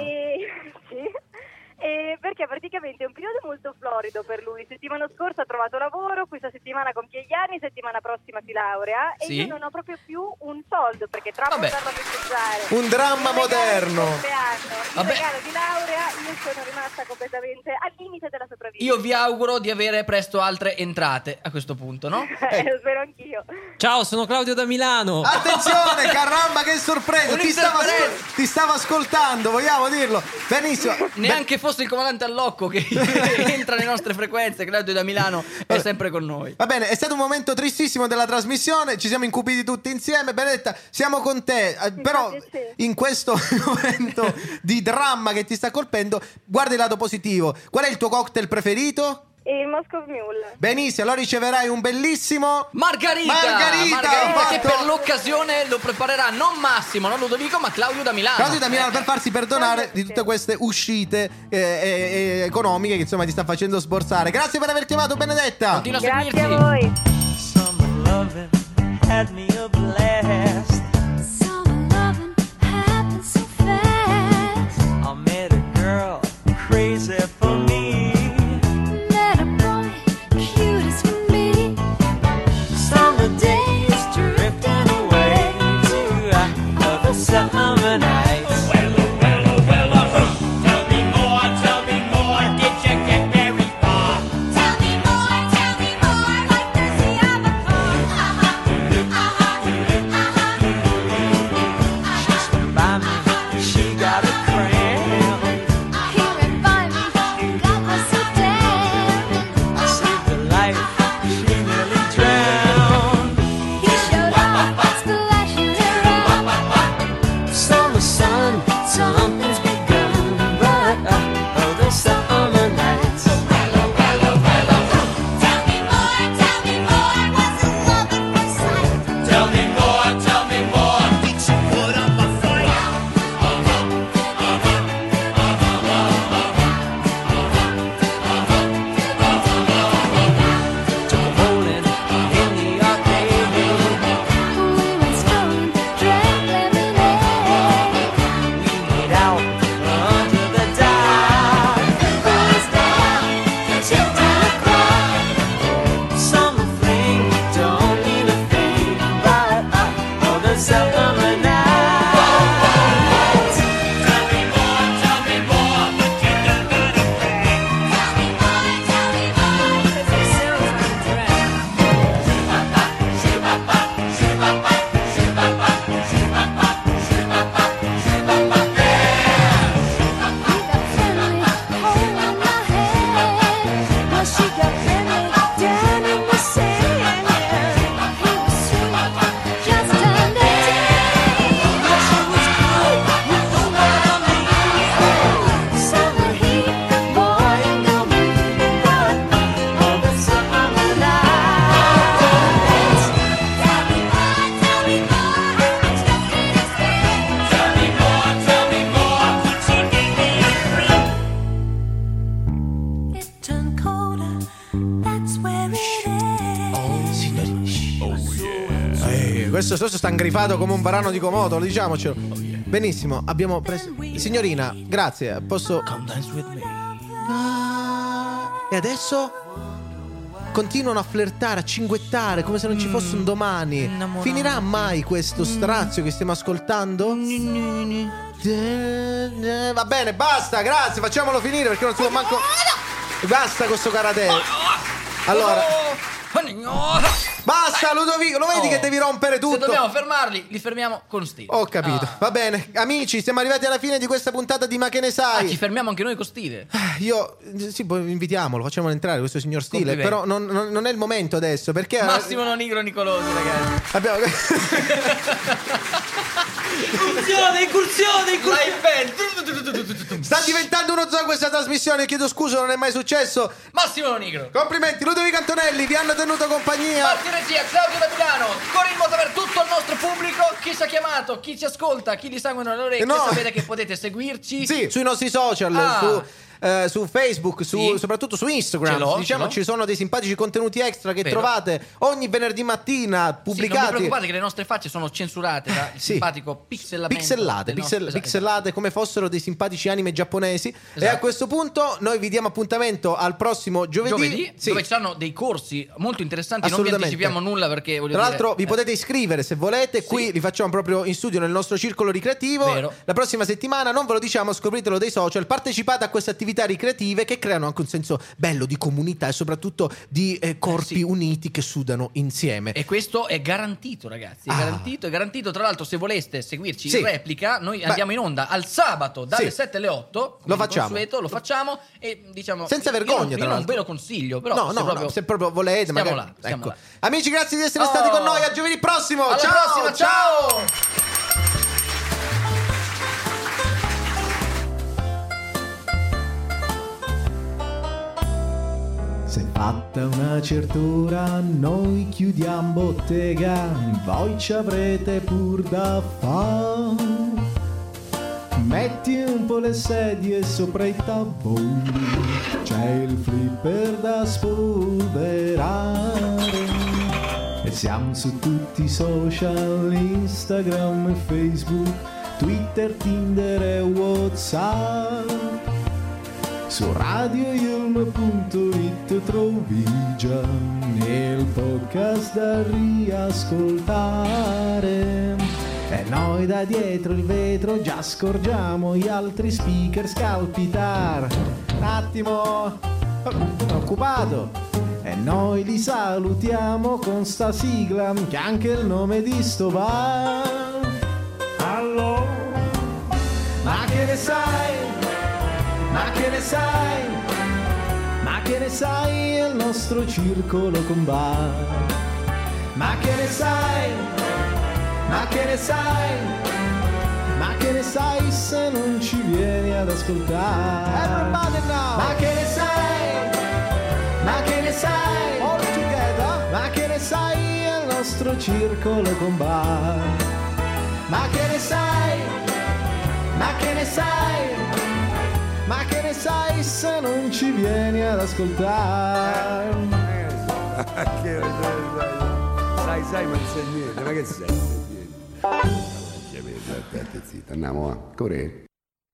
Perché praticamente è un periodo molto florido per lui. Settimana scorsa ha trovato lavoro, questa settimana compie gli anni, settimana prossima si laurea e io non ho proprio più un soldo perché tra poco farlo festeggiare. Un dramma moderno. Il regalo di laurea, io sono rimasta completamente al limite della sopravvivenza. Io vi auguro di avere presto altre entrate a questo punto, no? Lo spero anch'io. Ciao, sono Claudio da Milano. Attenzione, caramba, che sorpresa! Ti stava ascoltando, vogliamo dirlo. Benissimo. Neanche fosse il comandante Allocco che entra nelle nostre frequenze. Claudio da Milano è sempre con noi. Va bene, è stato un momento tristissimo della trasmissione. Ci siamo incupiti tutti insieme. Benedetta, siamo con te. Però in questo momento di dramma che ti sta colpendo, guarda il lato positivo. Qual è il tuo cocktail preferito? Il Moscow Mule. Benissimo, allora riceverai un bellissimo Margarita che per l'occasione lo preparerà non Massimo, non Ludovico, ma Claudio da Milano. Per farsi perdonare di tutte queste uscite economiche che insomma ti sta facendo sborsare. Grazie per aver chiamato, Benedetta. Continua a seguirci. Grazie a voi. questo sta ingrifato come un varano di Komodo, diciamocelo. Benissimo, abbiamo preso. Signorina, grazie, posso. Come dance with me. E adesso continuano a flirtare, a cinguettare come se non ci fosse un domani. Finirà mai questo strazio che stiamo ascoltando? Va bene, basta, grazie, facciamolo finire perché non si può manco. Basta con sto karate. Allora, basta Ludovico, lo vedi che devi rompere tutto? Se dobbiamo fermarli, li fermiamo con stile. Ho capito, va bene. Amici, siamo arrivati alla fine di questa puntata di Ma che ne sai? Ci fermiamo anche noi con stile. Sì, poi invitiamolo, facciamolo entrare questo signor Stile. Però non è il momento adesso, perché Massimo Nigro Nicolosi, ragazzi. Abbiamo Incursione sta diventando uno zoo questa trasmissione. Chiedo scusa, non è mai successo. Massimo Nigro. Complimenti, Ludovico Antonelli, vi hanno tenuto compagnia. Matti Regia, Claudio da Milano. Corimmo per tutto il nostro pubblico. Chi ci ha chiamato, chi ci ascolta, chi gli sanguino le orecchie. Sapete che potete seguirci sui nostri social, su Facebook, soprattutto su Instagram. Ci sono dei simpatici contenuti extra che trovate ogni venerdì mattina pubblicati. Non vi preoccupate che le nostre facce sono censurate da il simpatico pixellate come fossero dei simpatici anime giapponesi. E a questo punto noi vi diamo appuntamento al prossimo giovedì dove ci saranno dei corsi molto interessanti. Non vi anticipiamo nulla perché tra l'altro vi potete iscrivere se volete. Qui li facciamo proprio in studio nel nostro circolo ricreativo. La prossima settimana non ve lo diciamo, scopritelo dai social. Partecipate a queste attività ricreative che creano anche un senso bello di comunità e soprattutto di corpi uniti che sudano insieme. E questo è garantito, ragazzi. È garantito. Tra l'altro, se voleste seguirci in replica, noi andiamo in onda al sabato dalle 7 alle 8. Lo facciamo e diciamo senza vergogna. Io non ve lo consiglio, però se proprio volete, stiamo magari là. Ecco. Amici, grazie di essere stati con noi. A giovedì prossimo. Alla prossima, ciao. Se fatta una certa ora noi chiudiamo bottega, voi ci avrete pur da fa'. Metti un po' le sedie sopra i tavoli, c'è il flipper da spolverare. E siamo su tutti i social, Instagram e Facebook, Twitter, Tinder e WhatsApp. Su radioyulm.it trovi già il podcast da riascoltare. E noi da dietro il vetro già scorgiamo gli altri speaker scalpitar. Un attimo, occupato. E noi li salutiamo con sta sigla che anche il nome di sto bar. Allora, ma che ne sai? Ma che ne sai? Ma che ne sai il nostro circolo con bar? Ma che ne sai? Ma che ne sai? Ma che ne sai se non ci vieni ad ascoltare? Ma che ne sai? Ma che ne sai? All together. Ma che ne sai il nostro circolo con bar? Ma che ne sai? Ma che ne sai? Ma che ne sai se non ci vieni ad ascoltare? Sai, ma non sai niente, ma che sei? Zitta, andiamo a correre.